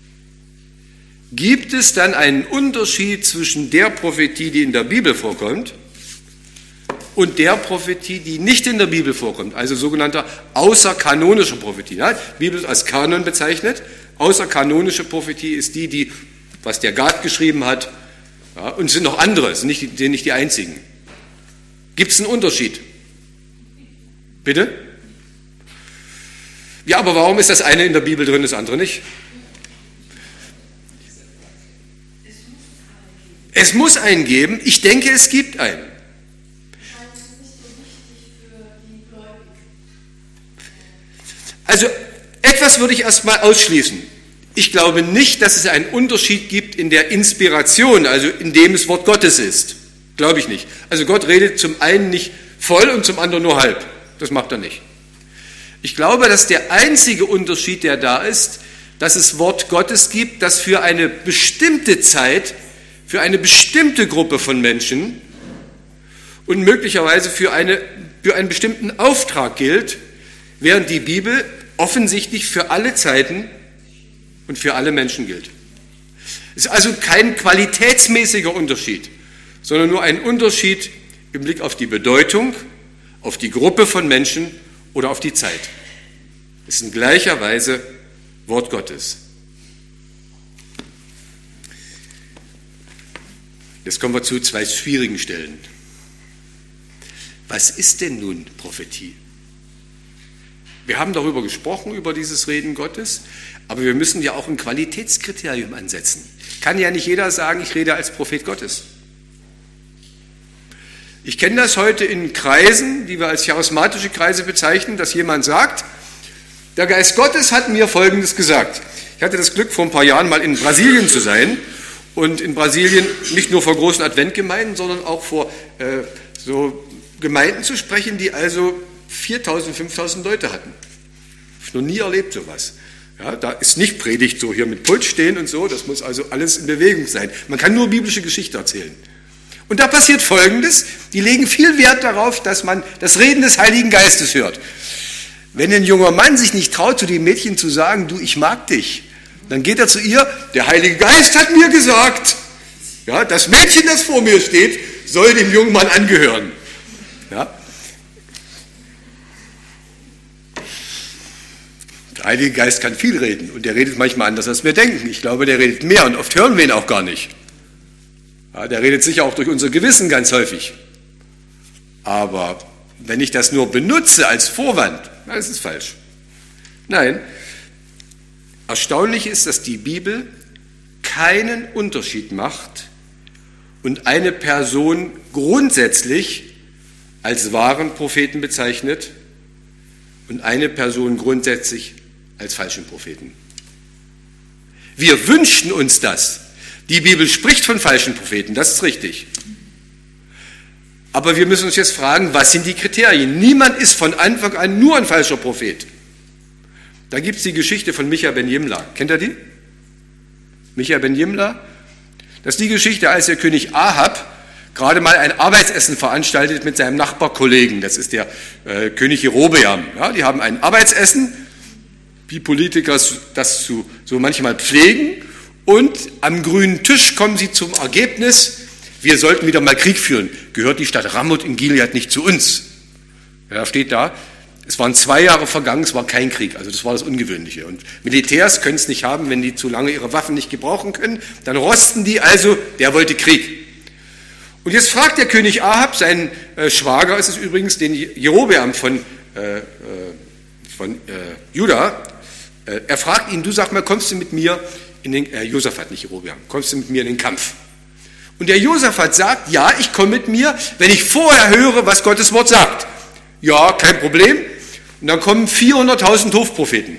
gibt es dann einen Unterschied zwischen der Prophetie, die in der Bibel vorkommt, und der Prophetie, die nicht in der Bibel vorkommt, also sogenannter außerkanonischer Prophetie. Ja, die Bibel ist als Kanon bezeichnet. Außerkanonische Prophetie ist die, die, was der Gad geschrieben hat, ja, und es sind noch andere, sind nicht die, nicht die einzigen. Gibt es einen Unterschied? Bitte? Ja, aber warum ist das eine in der Bibel drin, das andere nicht? Es muss einen geben. Ich denke, es gibt einen. Also, etwas würde ich erstmal ausschließen. Ich glaube nicht, dass es einen Unterschied gibt in der Inspiration, also in dem das Wort Gottes ist. Glaube ich nicht. Also Gott redet zum einen nicht voll und zum anderen nur halb. Das macht er nicht. Ich glaube, dass der einzige Unterschied, der da ist, dass es Wort Gottes gibt, das für eine bestimmte Zeit, für eine bestimmte Gruppe von Menschen und möglicherweise für, eine, für einen bestimmten Auftrag gilt, während die Bibel offensichtlich für alle Zeiten und für alle Menschen gilt. Es ist also kein qualitätsmäßiger Unterschied, sondern nur ein Unterschied im Blick auf die Bedeutung, auf die Gruppe von Menschen oder auf die Zeit. Es ist in gleicher Weise Wort Gottes. Jetzt kommen wir zu zwei schwierigen Stellen. Was ist denn nun Prophetie? Wir haben darüber gesprochen, über dieses Reden Gottes, aber wir müssen ja auch ein Qualitätskriterium ansetzen. Kann ja nicht jeder sagen, ich rede als Prophet Gottes. Ich kenne das heute in Kreisen, die wir als charismatische Kreise bezeichnen, dass jemand sagt, der Geist Gottes hat mir Folgendes gesagt. Ich hatte das Glück, vor ein paar Jahren mal in Brasilien zu sein und in Brasilien nicht nur vor großen Adventgemeinden, sondern auch vor äh, so Gemeinden zu sprechen, die also viertausend, fünftausend Leute hatten. Ich habe noch nie erlebt sowas. Ja, da ist nicht Predigt so hier mit Pult stehen und so, das muss also alles in Bewegung sein. Man kann nur biblische Geschichte erzählen. Und da passiert Folgendes, die legen viel Wert darauf, dass man das Reden des Heiligen Geistes hört. Wenn ein junger Mann sich nicht traut, zu dem Mädchen zu sagen, du, ich mag dich, dann geht er zu ihr, der Heilige Geist hat mir gesagt, ja, das Mädchen, das vor mir steht, soll dem jungen Mann angehören. Ja. Der Heilige Geist kann viel reden und der redet manchmal anders, als wir denken. Ich glaube, der redet mehr und oft hören wir ihn auch gar nicht. Ja, der redet sicher auch durch unser Gewissen ganz häufig. Aber wenn ich das nur benutze als Vorwand, das ist falsch. Nein, erstaunlich ist, dass die Bibel keinen Unterschied macht und eine Person grundsätzlich als wahren Propheten bezeichnet und eine Person grundsätzlich als falschen Propheten. Wir wünschen uns das. Die Bibel spricht von falschen Propheten, das ist richtig. Aber wir müssen uns jetzt fragen, was sind die Kriterien? Niemand ist von Anfang an nur ein falscher Prophet. Da gibt es die Geschichte von Micha ben Jimla. Kennt ihr die? Micha ben Jimla? Das ist die Geschichte, als der König Ahab gerade mal ein Arbeitsessen veranstaltet mit seinem Nachbarkollegen. Das ist der äh, König Jerobeam. Ja, die haben ein Arbeitsessen, wie Politiker das zu, so manchmal pflegen. Und am grünen Tisch kommen sie zum Ergebnis, wir sollten wieder mal Krieg führen. Gehört die Stadt Ramoth in Gilead nicht zu uns? Ja, steht da, Es waren zwei Jahre vergangen, es war kein Krieg, also das war das Ungewöhnliche. Und Militärs können es nicht haben, wenn die zu lange ihre Waffen nicht gebrauchen können, dann rosten die, also der wollte Krieg. Und jetzt fragt der König Ahab, sein äh, Schwager ist es übrigens, den Jerobeam von, äh, äh, von äh, Juda, äh, er fragt ihn, du sag mal, kommst du mit mir in den, äh, Josaphat, nicht Jerobeam, kommst du mit mir in den Kampf? Und der Josaphat sagt, ja, ich komme mit mir, wenn ich vorher höre, was Gottes Wort sagt. Ja, kein Problem. Und dann kommen vierhunderttausend Hofpropheten.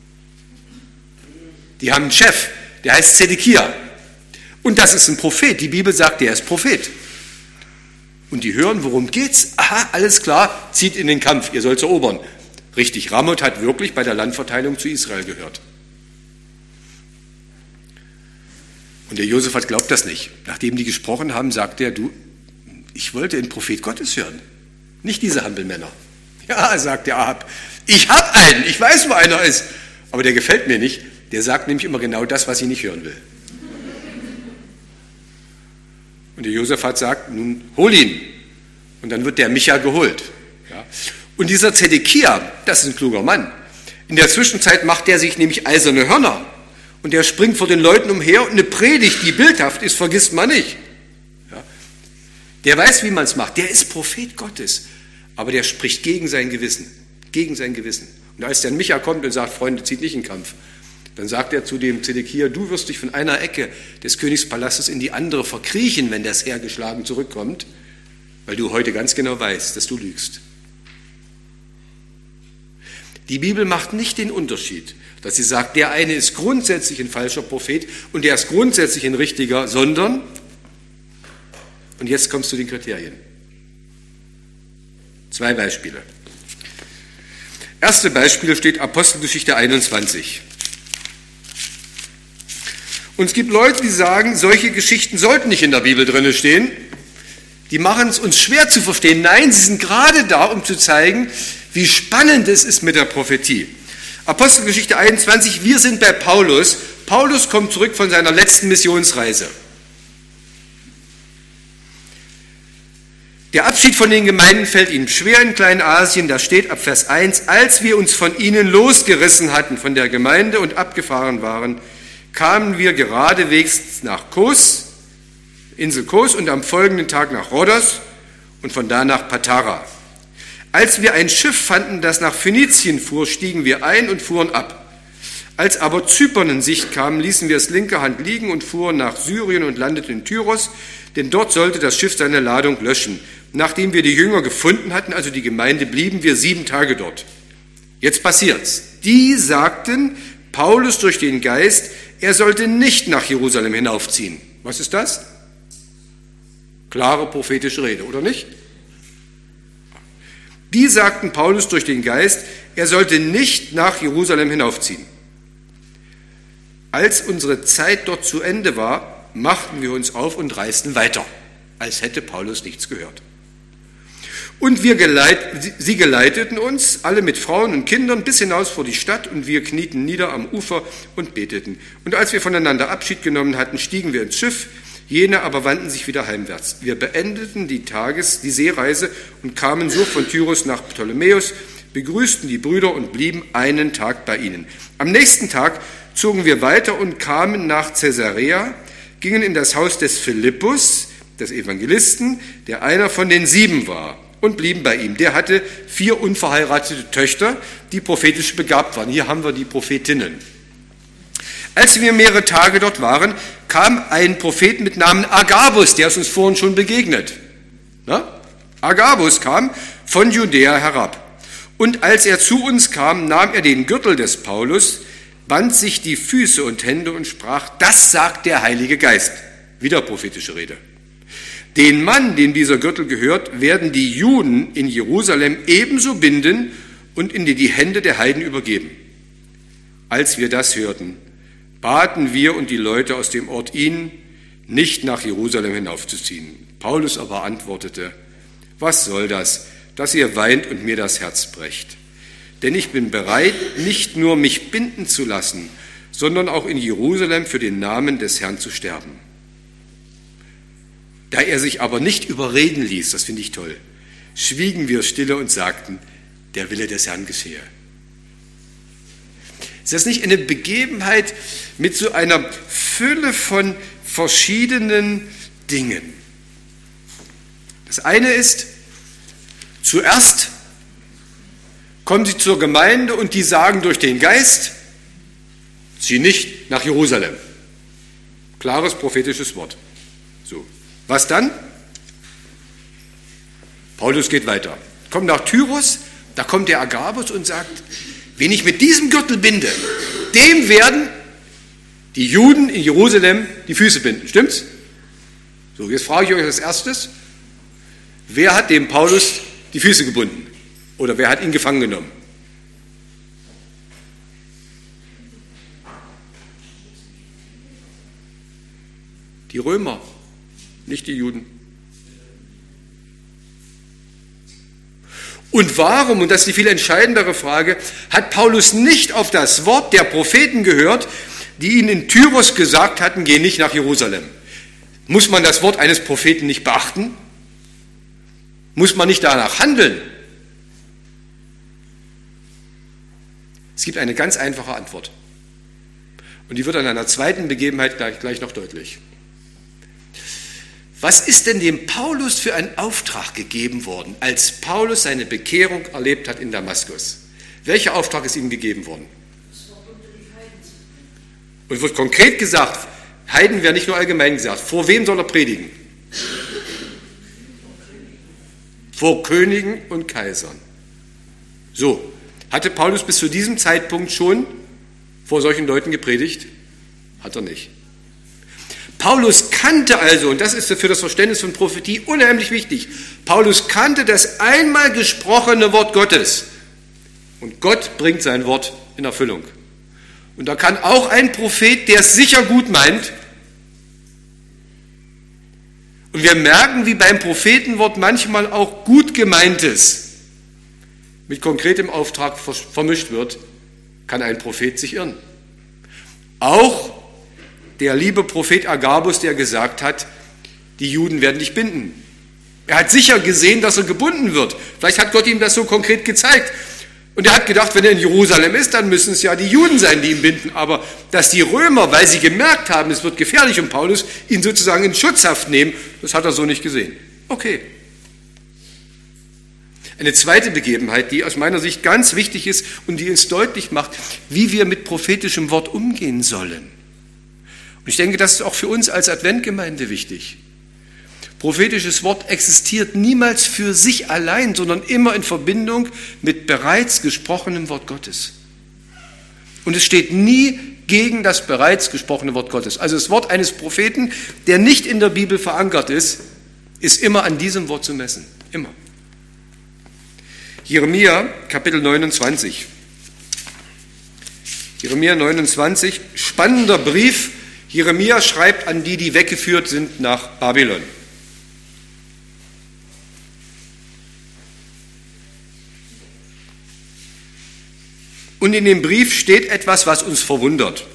Die haben einen Chef, der heißt Zedekia. Und das ist ein Prophet. Die Bibel sagt, der ist Prophet. Und die hören, worum geht's? Aha, alles klar, zieht in den Kampf, ihr sollt erobern. Richtig, Ramoth hat wirklich bei der Landverteilung zu Israel gehört. Und der Josaphat glaubt das nicht. Nachdem die gesprochen haben, sagt er, du, ich wollte den Prophet Gottes hören, nicht diese Hampelmänner. Ja, sagt der Ahab, ich habe einen, ich weiß, wo einer ist, aber der gefällt mir nicht. Der sagt nämlich immer genau das, was ich nicht hören will. Und der Josaphat sagt, nun hol ihn. Und dann wird der Micha geholt. Ja. Und dieser Zedekia, das ist ein kluger Mann. In der Zwischenzeit macht der sich nämlich eiserne Hörner. Und der springt vor den Leuten umher und eine Predigt, die bildhaft ist, vergisst man nicht. Ja. Der weiß, wie man es macht. Der ist Prophet Gottes. Aber der spricht gegen sein Gewissen. Gegen sein Gewissen. Und als dann Micha kommt und sagt, Freunde, zieht nicht in den Kampf, dann sagt er zu dem Zedekia, du wirst dich von einer Ecke des Königspalastes in die andere verkriechen, wenn das Heer geschlagen zurückkommt, weil du heute ganz genau weißt, dass du lügst. Die Bibel macht nicht den Unterschied, dass sie sagt, der eine ist grundsätzlich ein falscher Prophet und der ist grundsätzlich ein richtiger, sondern, und jetzt kommst du zu den Kriterien. Zwei Beispiele. Erste Beispiel steht Apostelgeschichte einundzwanzig. Und es gibt Leute, die sagen, solche Geschichten sollten nicht in der Bibel drin stehen. Die machen es uns schwer zu verstehen. Nein, sie sind gerade da, um zu zeigen, wie spannend es ist mit der Prophetie. Apostelgeschichte einundzwanzig, wir sind bei Paulus. Paulus kommt zurück von seiner letzten Missionsreise. Der Abschied von den Gemeinden fällt ihm schwer in Kleinasien. Da steht ab Vers eins, als wir uns von ihnen losgerissen hatten, von der Gemeinde und abgefahren waren, kamen wir geradewegs nach Kos, Insel Kos, und am folgenden Tag nach Rhodos und von da nach Patara. Als wir ein Schiff fanden, das nach Phönizien fuhr, stiegen wir ein und fuhren ab. Als aber Zypern in Sicht kam, ließen wir es linker Hand liegen und fuhren nach Syrien und landeten in Tyros, denn dort sollte das Schiff seine Ladung löschen. Nachdem wir die Jünger gefunden hatten, also die Gemeinde, blieben wir sieben Tage dort. Jetzt passiert's. Die sagten, Paulus durch den Geist, er sollte nicht nach Jerusalem hinaufziehen. Was ist das? Klare prophetische Rede, oder nicht? Die sagten Paulus durch den Geist, er sollte nicht nach Jerusalem hinaufziehen. Als unsere Zeit dort zu Ende war, machten wir uns auf und reisten weiter, als hätte Paulus nichts gehört. Und wir geleit, sie geleiteten uns, alle mit Frauen und Kindern, bis hinaus vor die Stadt, und wir knieten nieder am Ufer und beteten. Und als wir voneinander Abschied genommen hatten, stiegen wir ins Schiff, jene aber wandten sich wieder heimwärts. Wir beendeten die Tages-, die Seereise und kamen so von Tyros nach Ptolemäus, begrüßten die Brüder und blieben einen Tag bei ihnen. Am nächsten Tag zogen wir weiter und kamen nach Caesarea, gingen in das Haus des Philippus, des Evangelisten, der einer von den sieben war, und blieben bei ihm. Der hatte vier unverheiratete Töchter, die prophetisch begabt waren. Hier haben wir die Prophetinnen. Als wir mehrere Tage dort waren, kam ein Prophet mit Namen Agabus, der ist uns vorhin schon begegnet. Na? Agabus kam von Judäa herab. Und als er zu uns kam, nahm er den Gürtel des Paulus, band sich die Füße und Hände und sprach, das sagt der Heilige Geist. Wieder prophetische Rede. Den Mann, dem dieser Gürtel gehört, werden die Juden in Jerusalem ebenso binden und in die Hände der Heiden übergeben. Als wir das hörten, baten wir und die Leute aus dem Ort ihn, nicht nach Jerusalem hinaufzuziehen. Paulus aber antwortete, was soll das, dass ihr weint und mir das Herz brecht? Denn ich bin bereit, nicht nur mich binden zu lassen, sondern auch in Jerusalem für den Namen des Herrn zu sterben. Da er sich aber nicht überreden ließ, das finde ich toll, schwiegen wir stille und sagten, der Wille des Herrn geschehe. Ist das nicht eine Begebenheit mit so einer Fülle von verschiedenen Dingen? Das eine ist, zuerst kommen sie zur Gemeinde und die sagen durch den Geist, zieh nicht nach Jerusalem. Klares prophetisches Wort. So. Was dann? Paulus geht weiter. Kommt nach Tyros, da kommt der Agabus und sagt, wen ich mit diesem Gürtel binde, dem werden die Juden in Jerusalem die Füße binden. Stimmt's? So, jetzt frage ich euch als erstes, wer hat dem Paulus die Füße gebunden? Oder wer hat ihn gefangen genommen? Die Römer, nicht die Juden. Und warum, und das ist die viel entscheidendere Frage, hat Paulus nicht auf das Wort der Propheten gehört, die ihn in Tyros gesagt hatten, geh nicht nach Jerusalem? Muss man das Wort eines Propheten nicht beachten? Muss man nicht danach handeln? Es gibt eine ganz einfache Antwort. Und die wird an einer zweiten Begebenheit gleich, gleich noch deutlich. Was ist denn dem Paulus für ein Auftrag gegeben worden, als Paulus seine Bekehrung erlebt hat in Damaskus? Welcher Auftrag ist ihm gegeben worden? Und wird konkret gesagt, Heiden wäre nicht nur allgemein gesagt, vor wem soll er predigen? Vor Königen und Kaisern. So, hatte Paulus bis zu diesem Zeitpunkt schon vor solchen Leuten gepredigt? Hat er nicht. Paulus kannte also, und das ist für das Verständnis von Prophetie unheimlich wichtig, Paulus kannte das einmal gesprochene Wort Gottes. Und Gott bringt sein Wort in Erfüllung. Und da kann auch ein Prophet, der es sicher gut meint, und wir merken, wie beim Prophetenwort manchmal auch gut gemeintes mit konkretem Auftrag vermischt wird, kann ein Prophet sich irren. Auch der liebe Prophet Agabus, der gesagt hat, die Juden werden dich binden. Er hat sicher gesehen, dass er gebunden wird. Vielleicht hat Gott ihm das so konkret gezeigt. Und er hat gedacht, wenn er in Jerusalem ist, dann müssen es ja die Juden sein, die ihn binden. Aber dass die Römer, weil sie gemerkt haben, es wird gefährlich um Paulus, ihn sozusagen in Schutzhaft nehmen, das hat er so nicht gesehen. Okay. Eine zweite Begebenheit, die aus meiner Sicht ganz wichtig ist und die uns deutlich macht, wie wir mit prophetischem Wort umgehen sollen. Und ich denke, das ist auch für uns als Adventgemeinde wichtig. Prophetisches Wort existiert niemals für sich allein, sondern immer in Verbindung mit bereits gesprochenem Wort Gottes. Und es steht nie gegen das bereits gesprochene Wort Gottes. Also das Wort eines Propheten, der nicht in der Bibel verankert ist, ist immer an diesem Wort zu messen. Immer. Jeremia, Kapitel neunundzwanzig. Jeremia neunundzwanzig, spannender Brief. Jeremia schreibt an die, die weggeführt sind nach Babylon. Und in dem Brief steht etwas, was uns verwundert.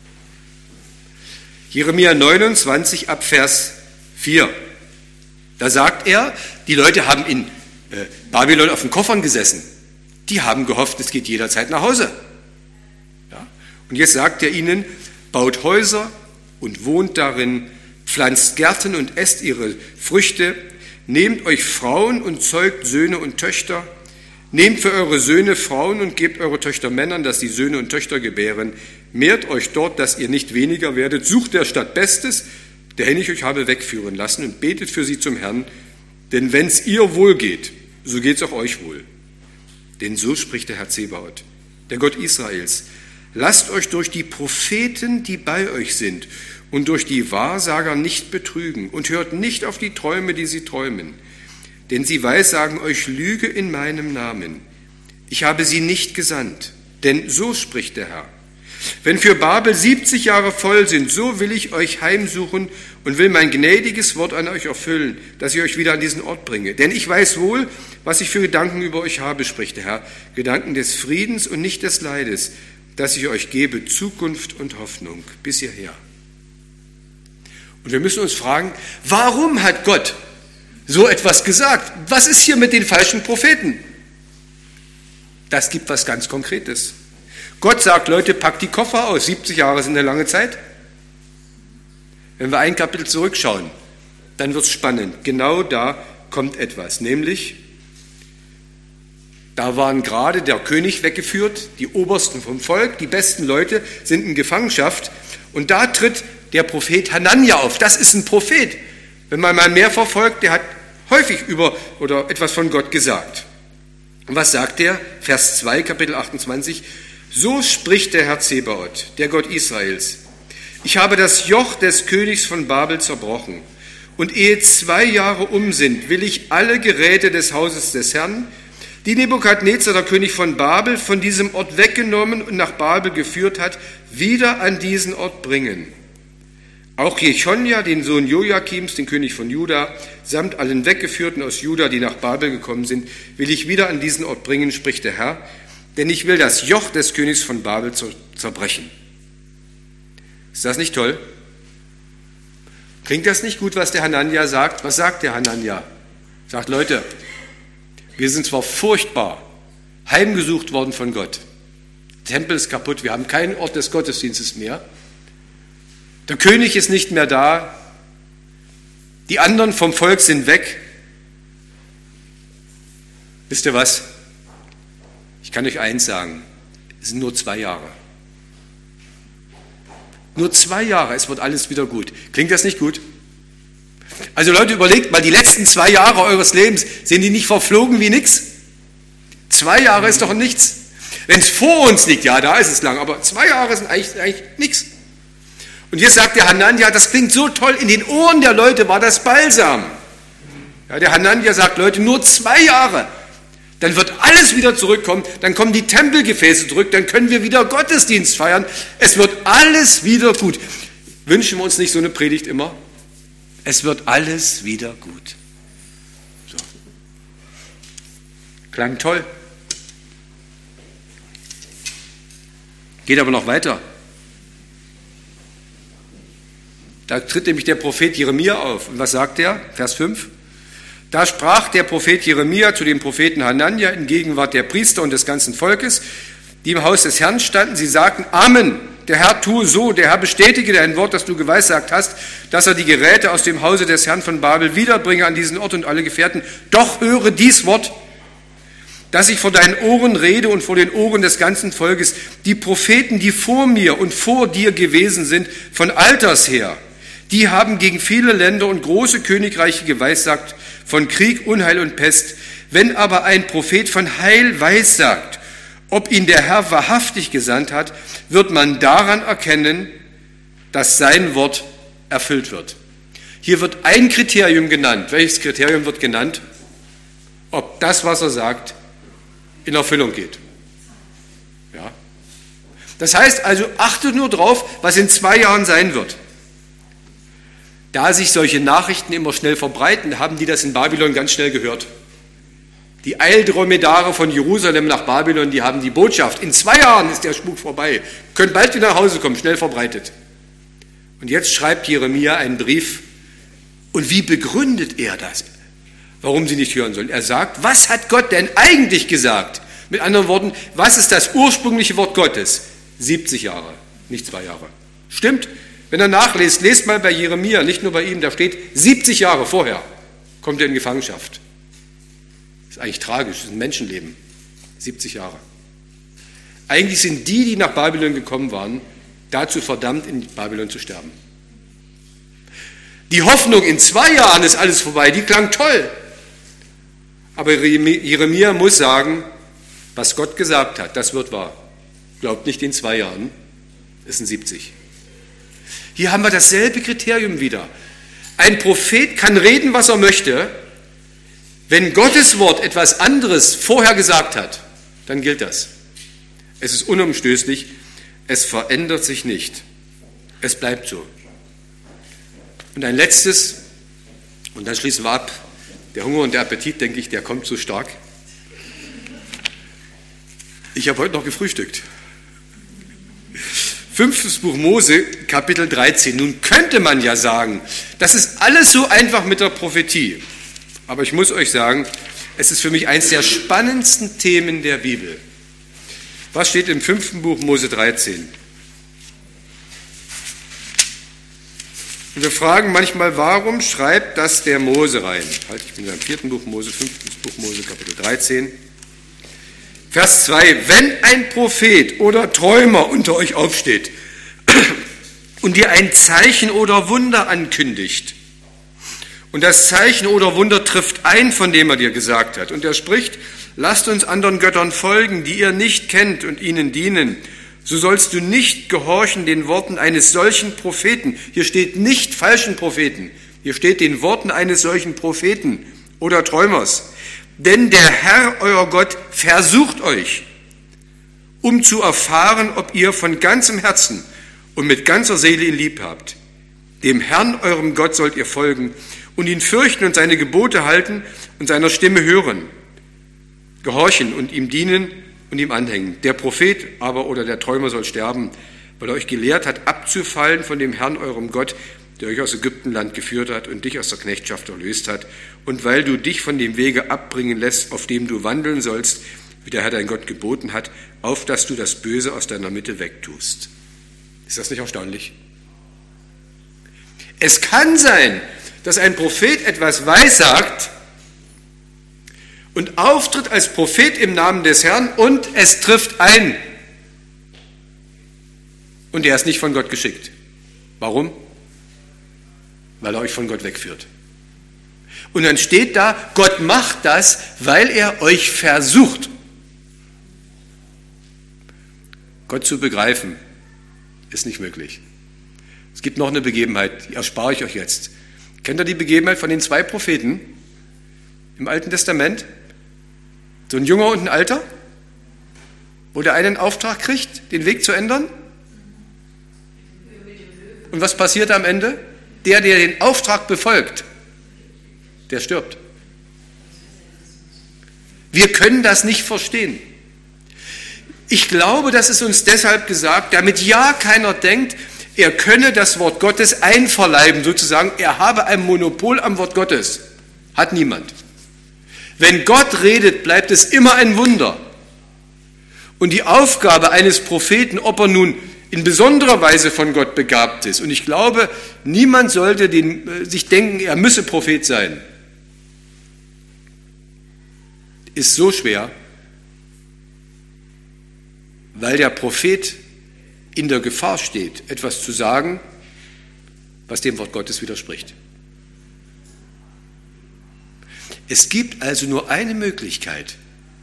Jeremia neunundzwanzig ab Vers vier. Da sagt er, die Leute haben in äh, Babylon auf den Koffern gesessen. Die haben gehofft, es geht jederzeit nach Hause. Ja? Und jetzt sagt er ihnen, baut Häuser und wohnt darin, pflanzt Gärten und esst ihre Früchte, nehmt euch Frauen und zeugt Söhne und Töchter, nehmt für eure Söhne Frauen und gebt eure Töchter Männern, dass die Söhne und Töchter gebären, mehrt euch dort, dass ihr nicht weniger werdet, sucht der Stadt Bestes, dahin ich euch habe wegführen lassen, und betet für sie zum Herrn, denn wenn es ihr wohl geht, so geht es auch euch wohl. Denn so spricht der Herr Zebaoth, der Gott Israels, lasst euch durch die Propheten, die bei euch sind, und durch die Wahrsager nicht betrügen und hört nicht auf die Träume, die sie träumen. Denn sie weissagen euch Lüge in meinem Namen. Ich habe sie nicht gesandt, denn so spricht der Herr. Wenn für Babel siebzig Jahre voll sind, so will ich euch heimsuchen und will mein gnädiges Wort an euch erfüllen, dass ich euch wieder an diesen Ort bringe. Denn ich weiß wohl, was ich für Gedanken über euch habe, spricht der Herr, Gedanken des Friedens und nicht des Leides, dass ich euch gebe Zukunft und Hoffnung bis hierher. Und wir müssen uns fragen, warum hat Gott so etwas gesagt? Was ist hier mit den falschen Propheten? Das gibt was ganz Konkretes. Gott sagt, Leute, packt die Koffer aus. siebzig Jahre sind eine lange Zeit. Wenn wir ein Kapitel zurückschauen, dann wird es spannend. Genau da kommt etwas, nämlich, da waren gerade der König weggeführt, die Obersten vom Volk, die besten Leute sind in Gefangenschaft und da tritt der Prophet Hanania auf. Das ist ein Prophet. Wenn man mal mehr verfolgt, der hat häufig über oder etwas von Gott gesagt. Und was sagt er? Vers zwei, Kapitel achtundzwanzig. So spricht der Herr Zebaoth, der Gott Israels. Ich habe das Joch des Königs von Babel zerbrochen. Und ehe zwei Jahre um sind, will ich alle Geräte des Hauses des Herrn, die Nebukadnezar, der König von Babel, von diesem Ort weggenommen und nach Babel geführt hat, wieder an diesen Ort bringen. Auch Jechonja, den Sohn Joachims, den König von Juda, samt allen Weggeführten aus Juda, die nach Babel gekommen sind, will ich wieder an diesen Ort bringen, spricht der Herr, denn ich will das Joch des Königs von Babel zerbrechen. Ist das nicht toll? Klingt das nicht gut, was der Hanania sagt? Was sagt der Hanania? Sagt, Leute, wir sind zwar furchtbar heimgesucht worden von Gott. Der Tempel ist kaputt, wir haben keinen Ort des Gottesdienstes mehr. Der König ist nicht mehr da. Die anderen vom Volk sind weg. Wisst ihr was? Ich kann euch eins sagen, es sind nur zwei Jahre. Nur zwei Jahre, es wird alles wieder gut. Klingt das nicht gut? Also Leute, überlegt mal, die letzten zwei Jahre eures Lebens, sind die nicht verflogen wie nix? Zwei Jahre ist doch nichts. Wenn es vor uns liegt, ja, da ist es lang, aber zwei Jahre sind eigentlich, eigentlich nichts. Und hier sagt der Hanania, das klingt so toll, in den Ohren der Leute war das Balsam. Ja, der Hanania sagt, Leute, nur zwei Jahre, dann wird alles wieder zurückkommen, dann kommen die Tempelgefäße zurück, dann können wir wieder Gottesdienst feiern, es wird alles wieder gut. Wünschen wir uns nicht so eine Predigt immer? Es wird alles wieder gut. So. Klang toll. Geht aber noch weiter. Da tritt nämlich der Prophet Jeremia auf. Und was sagt er? Vers fünf. Da sprach der Prophet Jeremia zu dem Propheten Hanania in Gegenwart der Priester und des ganzen Volkes, die im Haus des Herrn standen. Sie sagten, Amen, der Herr tue so, der Herr bestätige dein Wort, das du geweissagt hast, dass er die Geräte aus dem Hause des Herrn von Babel wiederbringe an diesen Ort und alle Gefährten. Doch höre dies Wort, dass ich vor deinen Ohren rede und vor den Ohren des ganzen Volkes. Die Propheten, die vor mir und vor dir gewesen sind, von alters her, die haben gegen viele Länder und große Königreiche geweissagt, von Krieg, Unheil und Pest. Wenn aber ein Prophet von Heil weissagt, ob ihn der Herr wahrhaftig gesandt hat, wird man daran erkennen, dass sein Wort erfüllt wird. Hier wird ein Kriterium genannt. Welches Kriterium wird genannt? Ob das, was er sagt, in Erfüllung geht. Ja. Das heißt also, achtet nur drauf, was in zwei Jahren sein wird. Da sich solche Nachrichten immer schnell verbreiten, haben die das in Babylon ganz schnell gehört. Die Eildromedare von Jerusalem nach Babylon, die haben die Botschaft, in zwei Jahren ist der Spuk vorbei, könnt bald wieder nach Hause kommen, schnell verbreitet. Und jetzt schreibt Jeremia einen Brief. Und wie begründet er das? Warum sie nicht hören sollen? Er sagt, was hat Gott denn eigentlich gesagt? Mit anderen Worten, was ist das ursprüngliche Wort Gottes? siebzig Jahre, nicht zwei Jahre. Stimmt? Wenn ihr nachlest, lest mal bei Jeremia, nicht nur bei ihm, da steht siebzig Jahre vorher kommt er in Gefangenschaft. Das ist eigentlich tragisch, das ist ein Menschenleben. siebzig Jahre. Eigentlich sind die, die nach Babylon gekommen waren, dazu verdammt, in Babylon zu sterben. Die Hoffnung, in zwei Jahren ist alles vorbei, die klang toll. Aber Jeremia muss sagen, was Gott gesagt hat, das wird wahr. Glaubt nicht in zwei Jahren, es sind siebzig. Hier haben wir dasselbe Kriterium wieder. Ein Prophet kann reden, was er möchte. Wenn Gottes Wort etwas anderes vorher gesagt hat, dann gilt das. Es ist unumstößlich, es verändert sich nicht. Es bleibt so. Und ein letztes, und dann schließen wir ab. Der Hunger und der Appetit, denke ich, der kommt so stark. Ich habe heute noch gefrühstückt. Fünftes Buch Mose, Kapitel dreizehn. Nun könnte man ja sagen, das ist alles so einfach mit der Prophetie. Aber ich muss euch sagen, es ist für mich eines der spannendsten Themen der Bibel. Was steht im fünften Buch Mose dreizehn? Und wir fragen manchmal, warum schreibt das der Mose rein? Halt, ich bin im vierten Buch Mose, fünftes Buch Mose, Kapitel dreizehn. Vers zwei. Wenn ein Prophet oder Träumer unter euch aufsteht und dir ein Zeichen oder Wunder ankündigt, und das Zeichen oder Wunder trifft ein, von dem er dir gesagt hat, und er spricht, lasst uns anderen Göttern folgen, die ihr nicht kennt, und ihnen dienen, so sollst du nicht gehorchen den Worten eines solchen Propheten. Hier steht nicht falschen Propheten, hier steht den Worten eines solchen Propheten oder Träumers. Denn der Herr, euer Gott, versucht euch, um zu erfahren, ob ihr von ganzem Herzen und mit ganzer Seele ihn lieb habt. Dem Herrn, eurem Gott, sollt ihr folgen und ihn fürchten und seine Gebote halten und seiner Stimme hören, gehorchen und ihm dienen und ihm anhängen. Der Prophet aber oder der Träumer soll sterben, weil er euch gelehrt hat, abzufallen von dem Herrn, eurem Gott, der euch aus Ägyptenland geführt hat und dich aus der Knechtschaft erlöst hat, und weil du dich von dem Wege abbringen lässt, auf dem du wandeln sollst, wie der Herr dein Gott geboten hat, auf dass du das Böse aus deiner Mitte wegtust. Ist das nicht erstaunlich? Es kann sein, dass ein Prophet etwas weissagt und auftritt als Prophet im Namen des Herrn und es trifft ein. Und er ist nicht von Gott geschickt. Warum? Weil er euch von Gott wegführt. Und dann steht da, Gott macht das, weil er euch versucht. Gott zu begreifen, ist nicht möglich. Es gibt noch eine Begebenheit, die erspare ich euch jetzt. Kennt ihr die Begebenheit von den zwei Propheten im Alten Testament? So ein Junger und ein Alter, wo der eine einen Auftrag kriegt, den Weg zu ändern. Und was passiert am Ende? Der, der den Auftrag befolgt, der stirbt. Wir können das nicht verstehen. Ich glaube, das ist uns deshalb gesagt, damit ja keiner denkt, er könne das Wort Gottes einverleiben, sozusagen, er habe ein Monopol am Wort Gottes. Hat niemand. Wenn Gott redet, bleibt es immer ein Wunder. Und die Aufgabe eines Propheten, ob er nun in besonderer Weise von Gott begabt ist, und ich glaube, niemand sollte den, sich denken, er müsse Prophet sein, ist so schwer, weil der Prophet in der Gefahr steht, etwas zu sagen, was dem Wort Gottes widerspricht. Es gibt also nur eine Möglichkeit,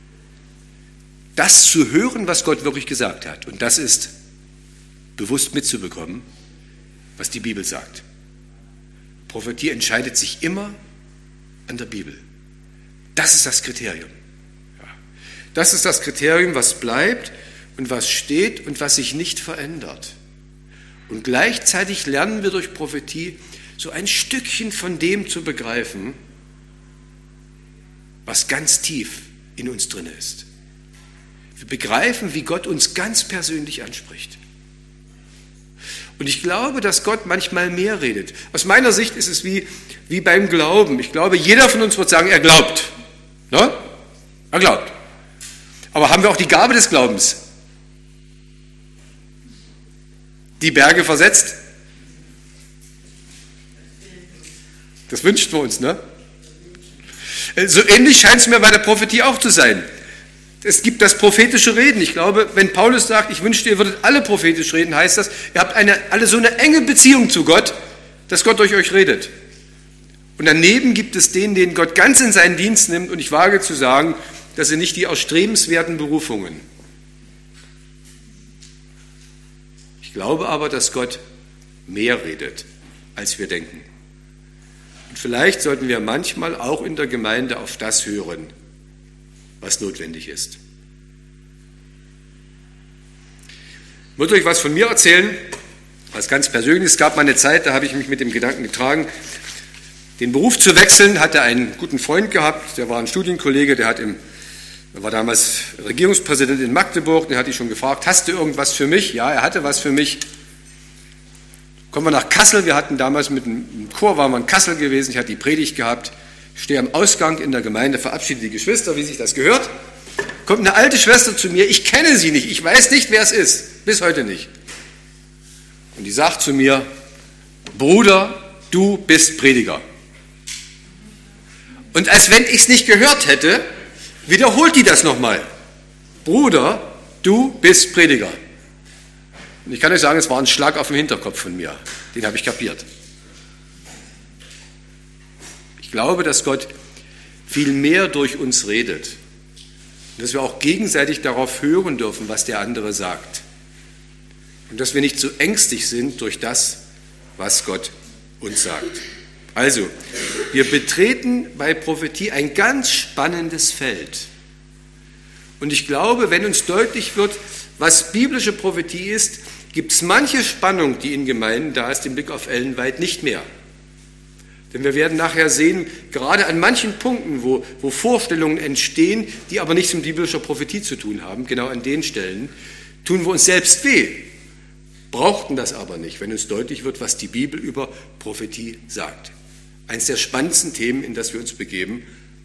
das zu hören, was Gott wirklich gesagt hat. Und das ist, bewusst mitzubekommen, was die Bibel sagt. Prophetie entscheidet sich immer an der Bibel. Das ist das Kriterium. Das ist das Kriterium, was bleibt und was steht und was sich nicht verändert. Und gleichzeitig lernen wir durch Prophetie so ein Stückchen von dem zu begreifen, was ganz tief in uns drin ist. Wir begreifen, wie Gott uns ganz persönlich anspricht. Und ich glaube, dass Gott manchmal mehr redet. Aus meiner Sicht ist es wie, wie beim Glauben. Ich glaube, jeder von uns wird sagen, er glaubt. Ne? Er glaubt. Aber haben wir auch die Gabe des Glaubens? Die Berge versetzt? Das wünschen wir uns, ne? So ähnlich scheint es mir bei der Prophetie auch zu sein. Es gibt das prophetische Reden. Ich glaube, wenn Paulus sagt, ich wünschte, ihr würdet alle prophetisch reden, heißt das, ihr habt eine, alle so eine enge Beziehung zu Gott, dass Gott durch euch redet. Und daneben gibt es den, den Gott ganz in seinen Dienst nimmt, und ich wage zu sagen, das sind nicht die erstrebenswerten Berufungen. Ich glaube aber, dass Gott mehr redet, als wir denken. Und vielleicht sollten wir manchmal auch in der Gemeinde auf das hören, was notwendig ist. Ich möchte euch was von mir erzählen, was ganz Persönliches. Es gab mal eine Zeit, da habe ich mich mit dem Gedanken getragen, den Beruf zu wechseln. Hatte einen guten Freund gehabt, der war ein Studienkollege, der hat im, der war damals Regierungspräsident in Magdeburg, den hatte ich schon gefragt, hast du irgendwas für mich? Ja, er hatte was für mich. Kommen wir nach Kassel, wir hatten damals mit dem Chor, waren wir in Kassel gewesen, ich hatte die Predigt gehabt, ich stehe am Ausgang in der Gemeinde, verabschiede die Geschwister, wie sich das gehört. kommt eine alte Schwester zu mir, ich kenne sie nicht, ich weiß nicht, wer es ist, bis heute nicht. Und die sagt zu mir, Bruder, du bist Prediger. Und als wenn ich es nicht gehört hätte, wiederholt die das nochmal. Bruder, du bist Prediger. Und ich kann euch sagen, es war ein Schlag auf den Hinterkopf von mir. Den habe ich kapiert. Ich glaube, dass Gott viel mehr durch uns redet. Und dass wir auch gegenseitig darauf hören dürfen, was der andere sagt. Und dass wir nicht so ängstlich sind durch das, was Gott uns sagt. Also, wir betreten bei Prophetie ein ganz spannendes Feld. Und ich glaube, wenn uns deutlich wird, was biblische Prophetie ist, gibt es manche Spannung, die in Gemeinden da ist, im Blick auf Ellenweit nicht mehr. Denn wir werden nachher sehen, gerade an manchen Punkten, wo, wo Vorstellungen entstehen, die aber nichts mit biblischer Prophetie zu tun haben, genau an den Stellen, tun wir uns selbst weh. Brauchten das aber nicht, wenn uns deutlich wird, was die Bibel über Prophetie sagt. Eines der spannendsten Themen, in das wir uns begeben.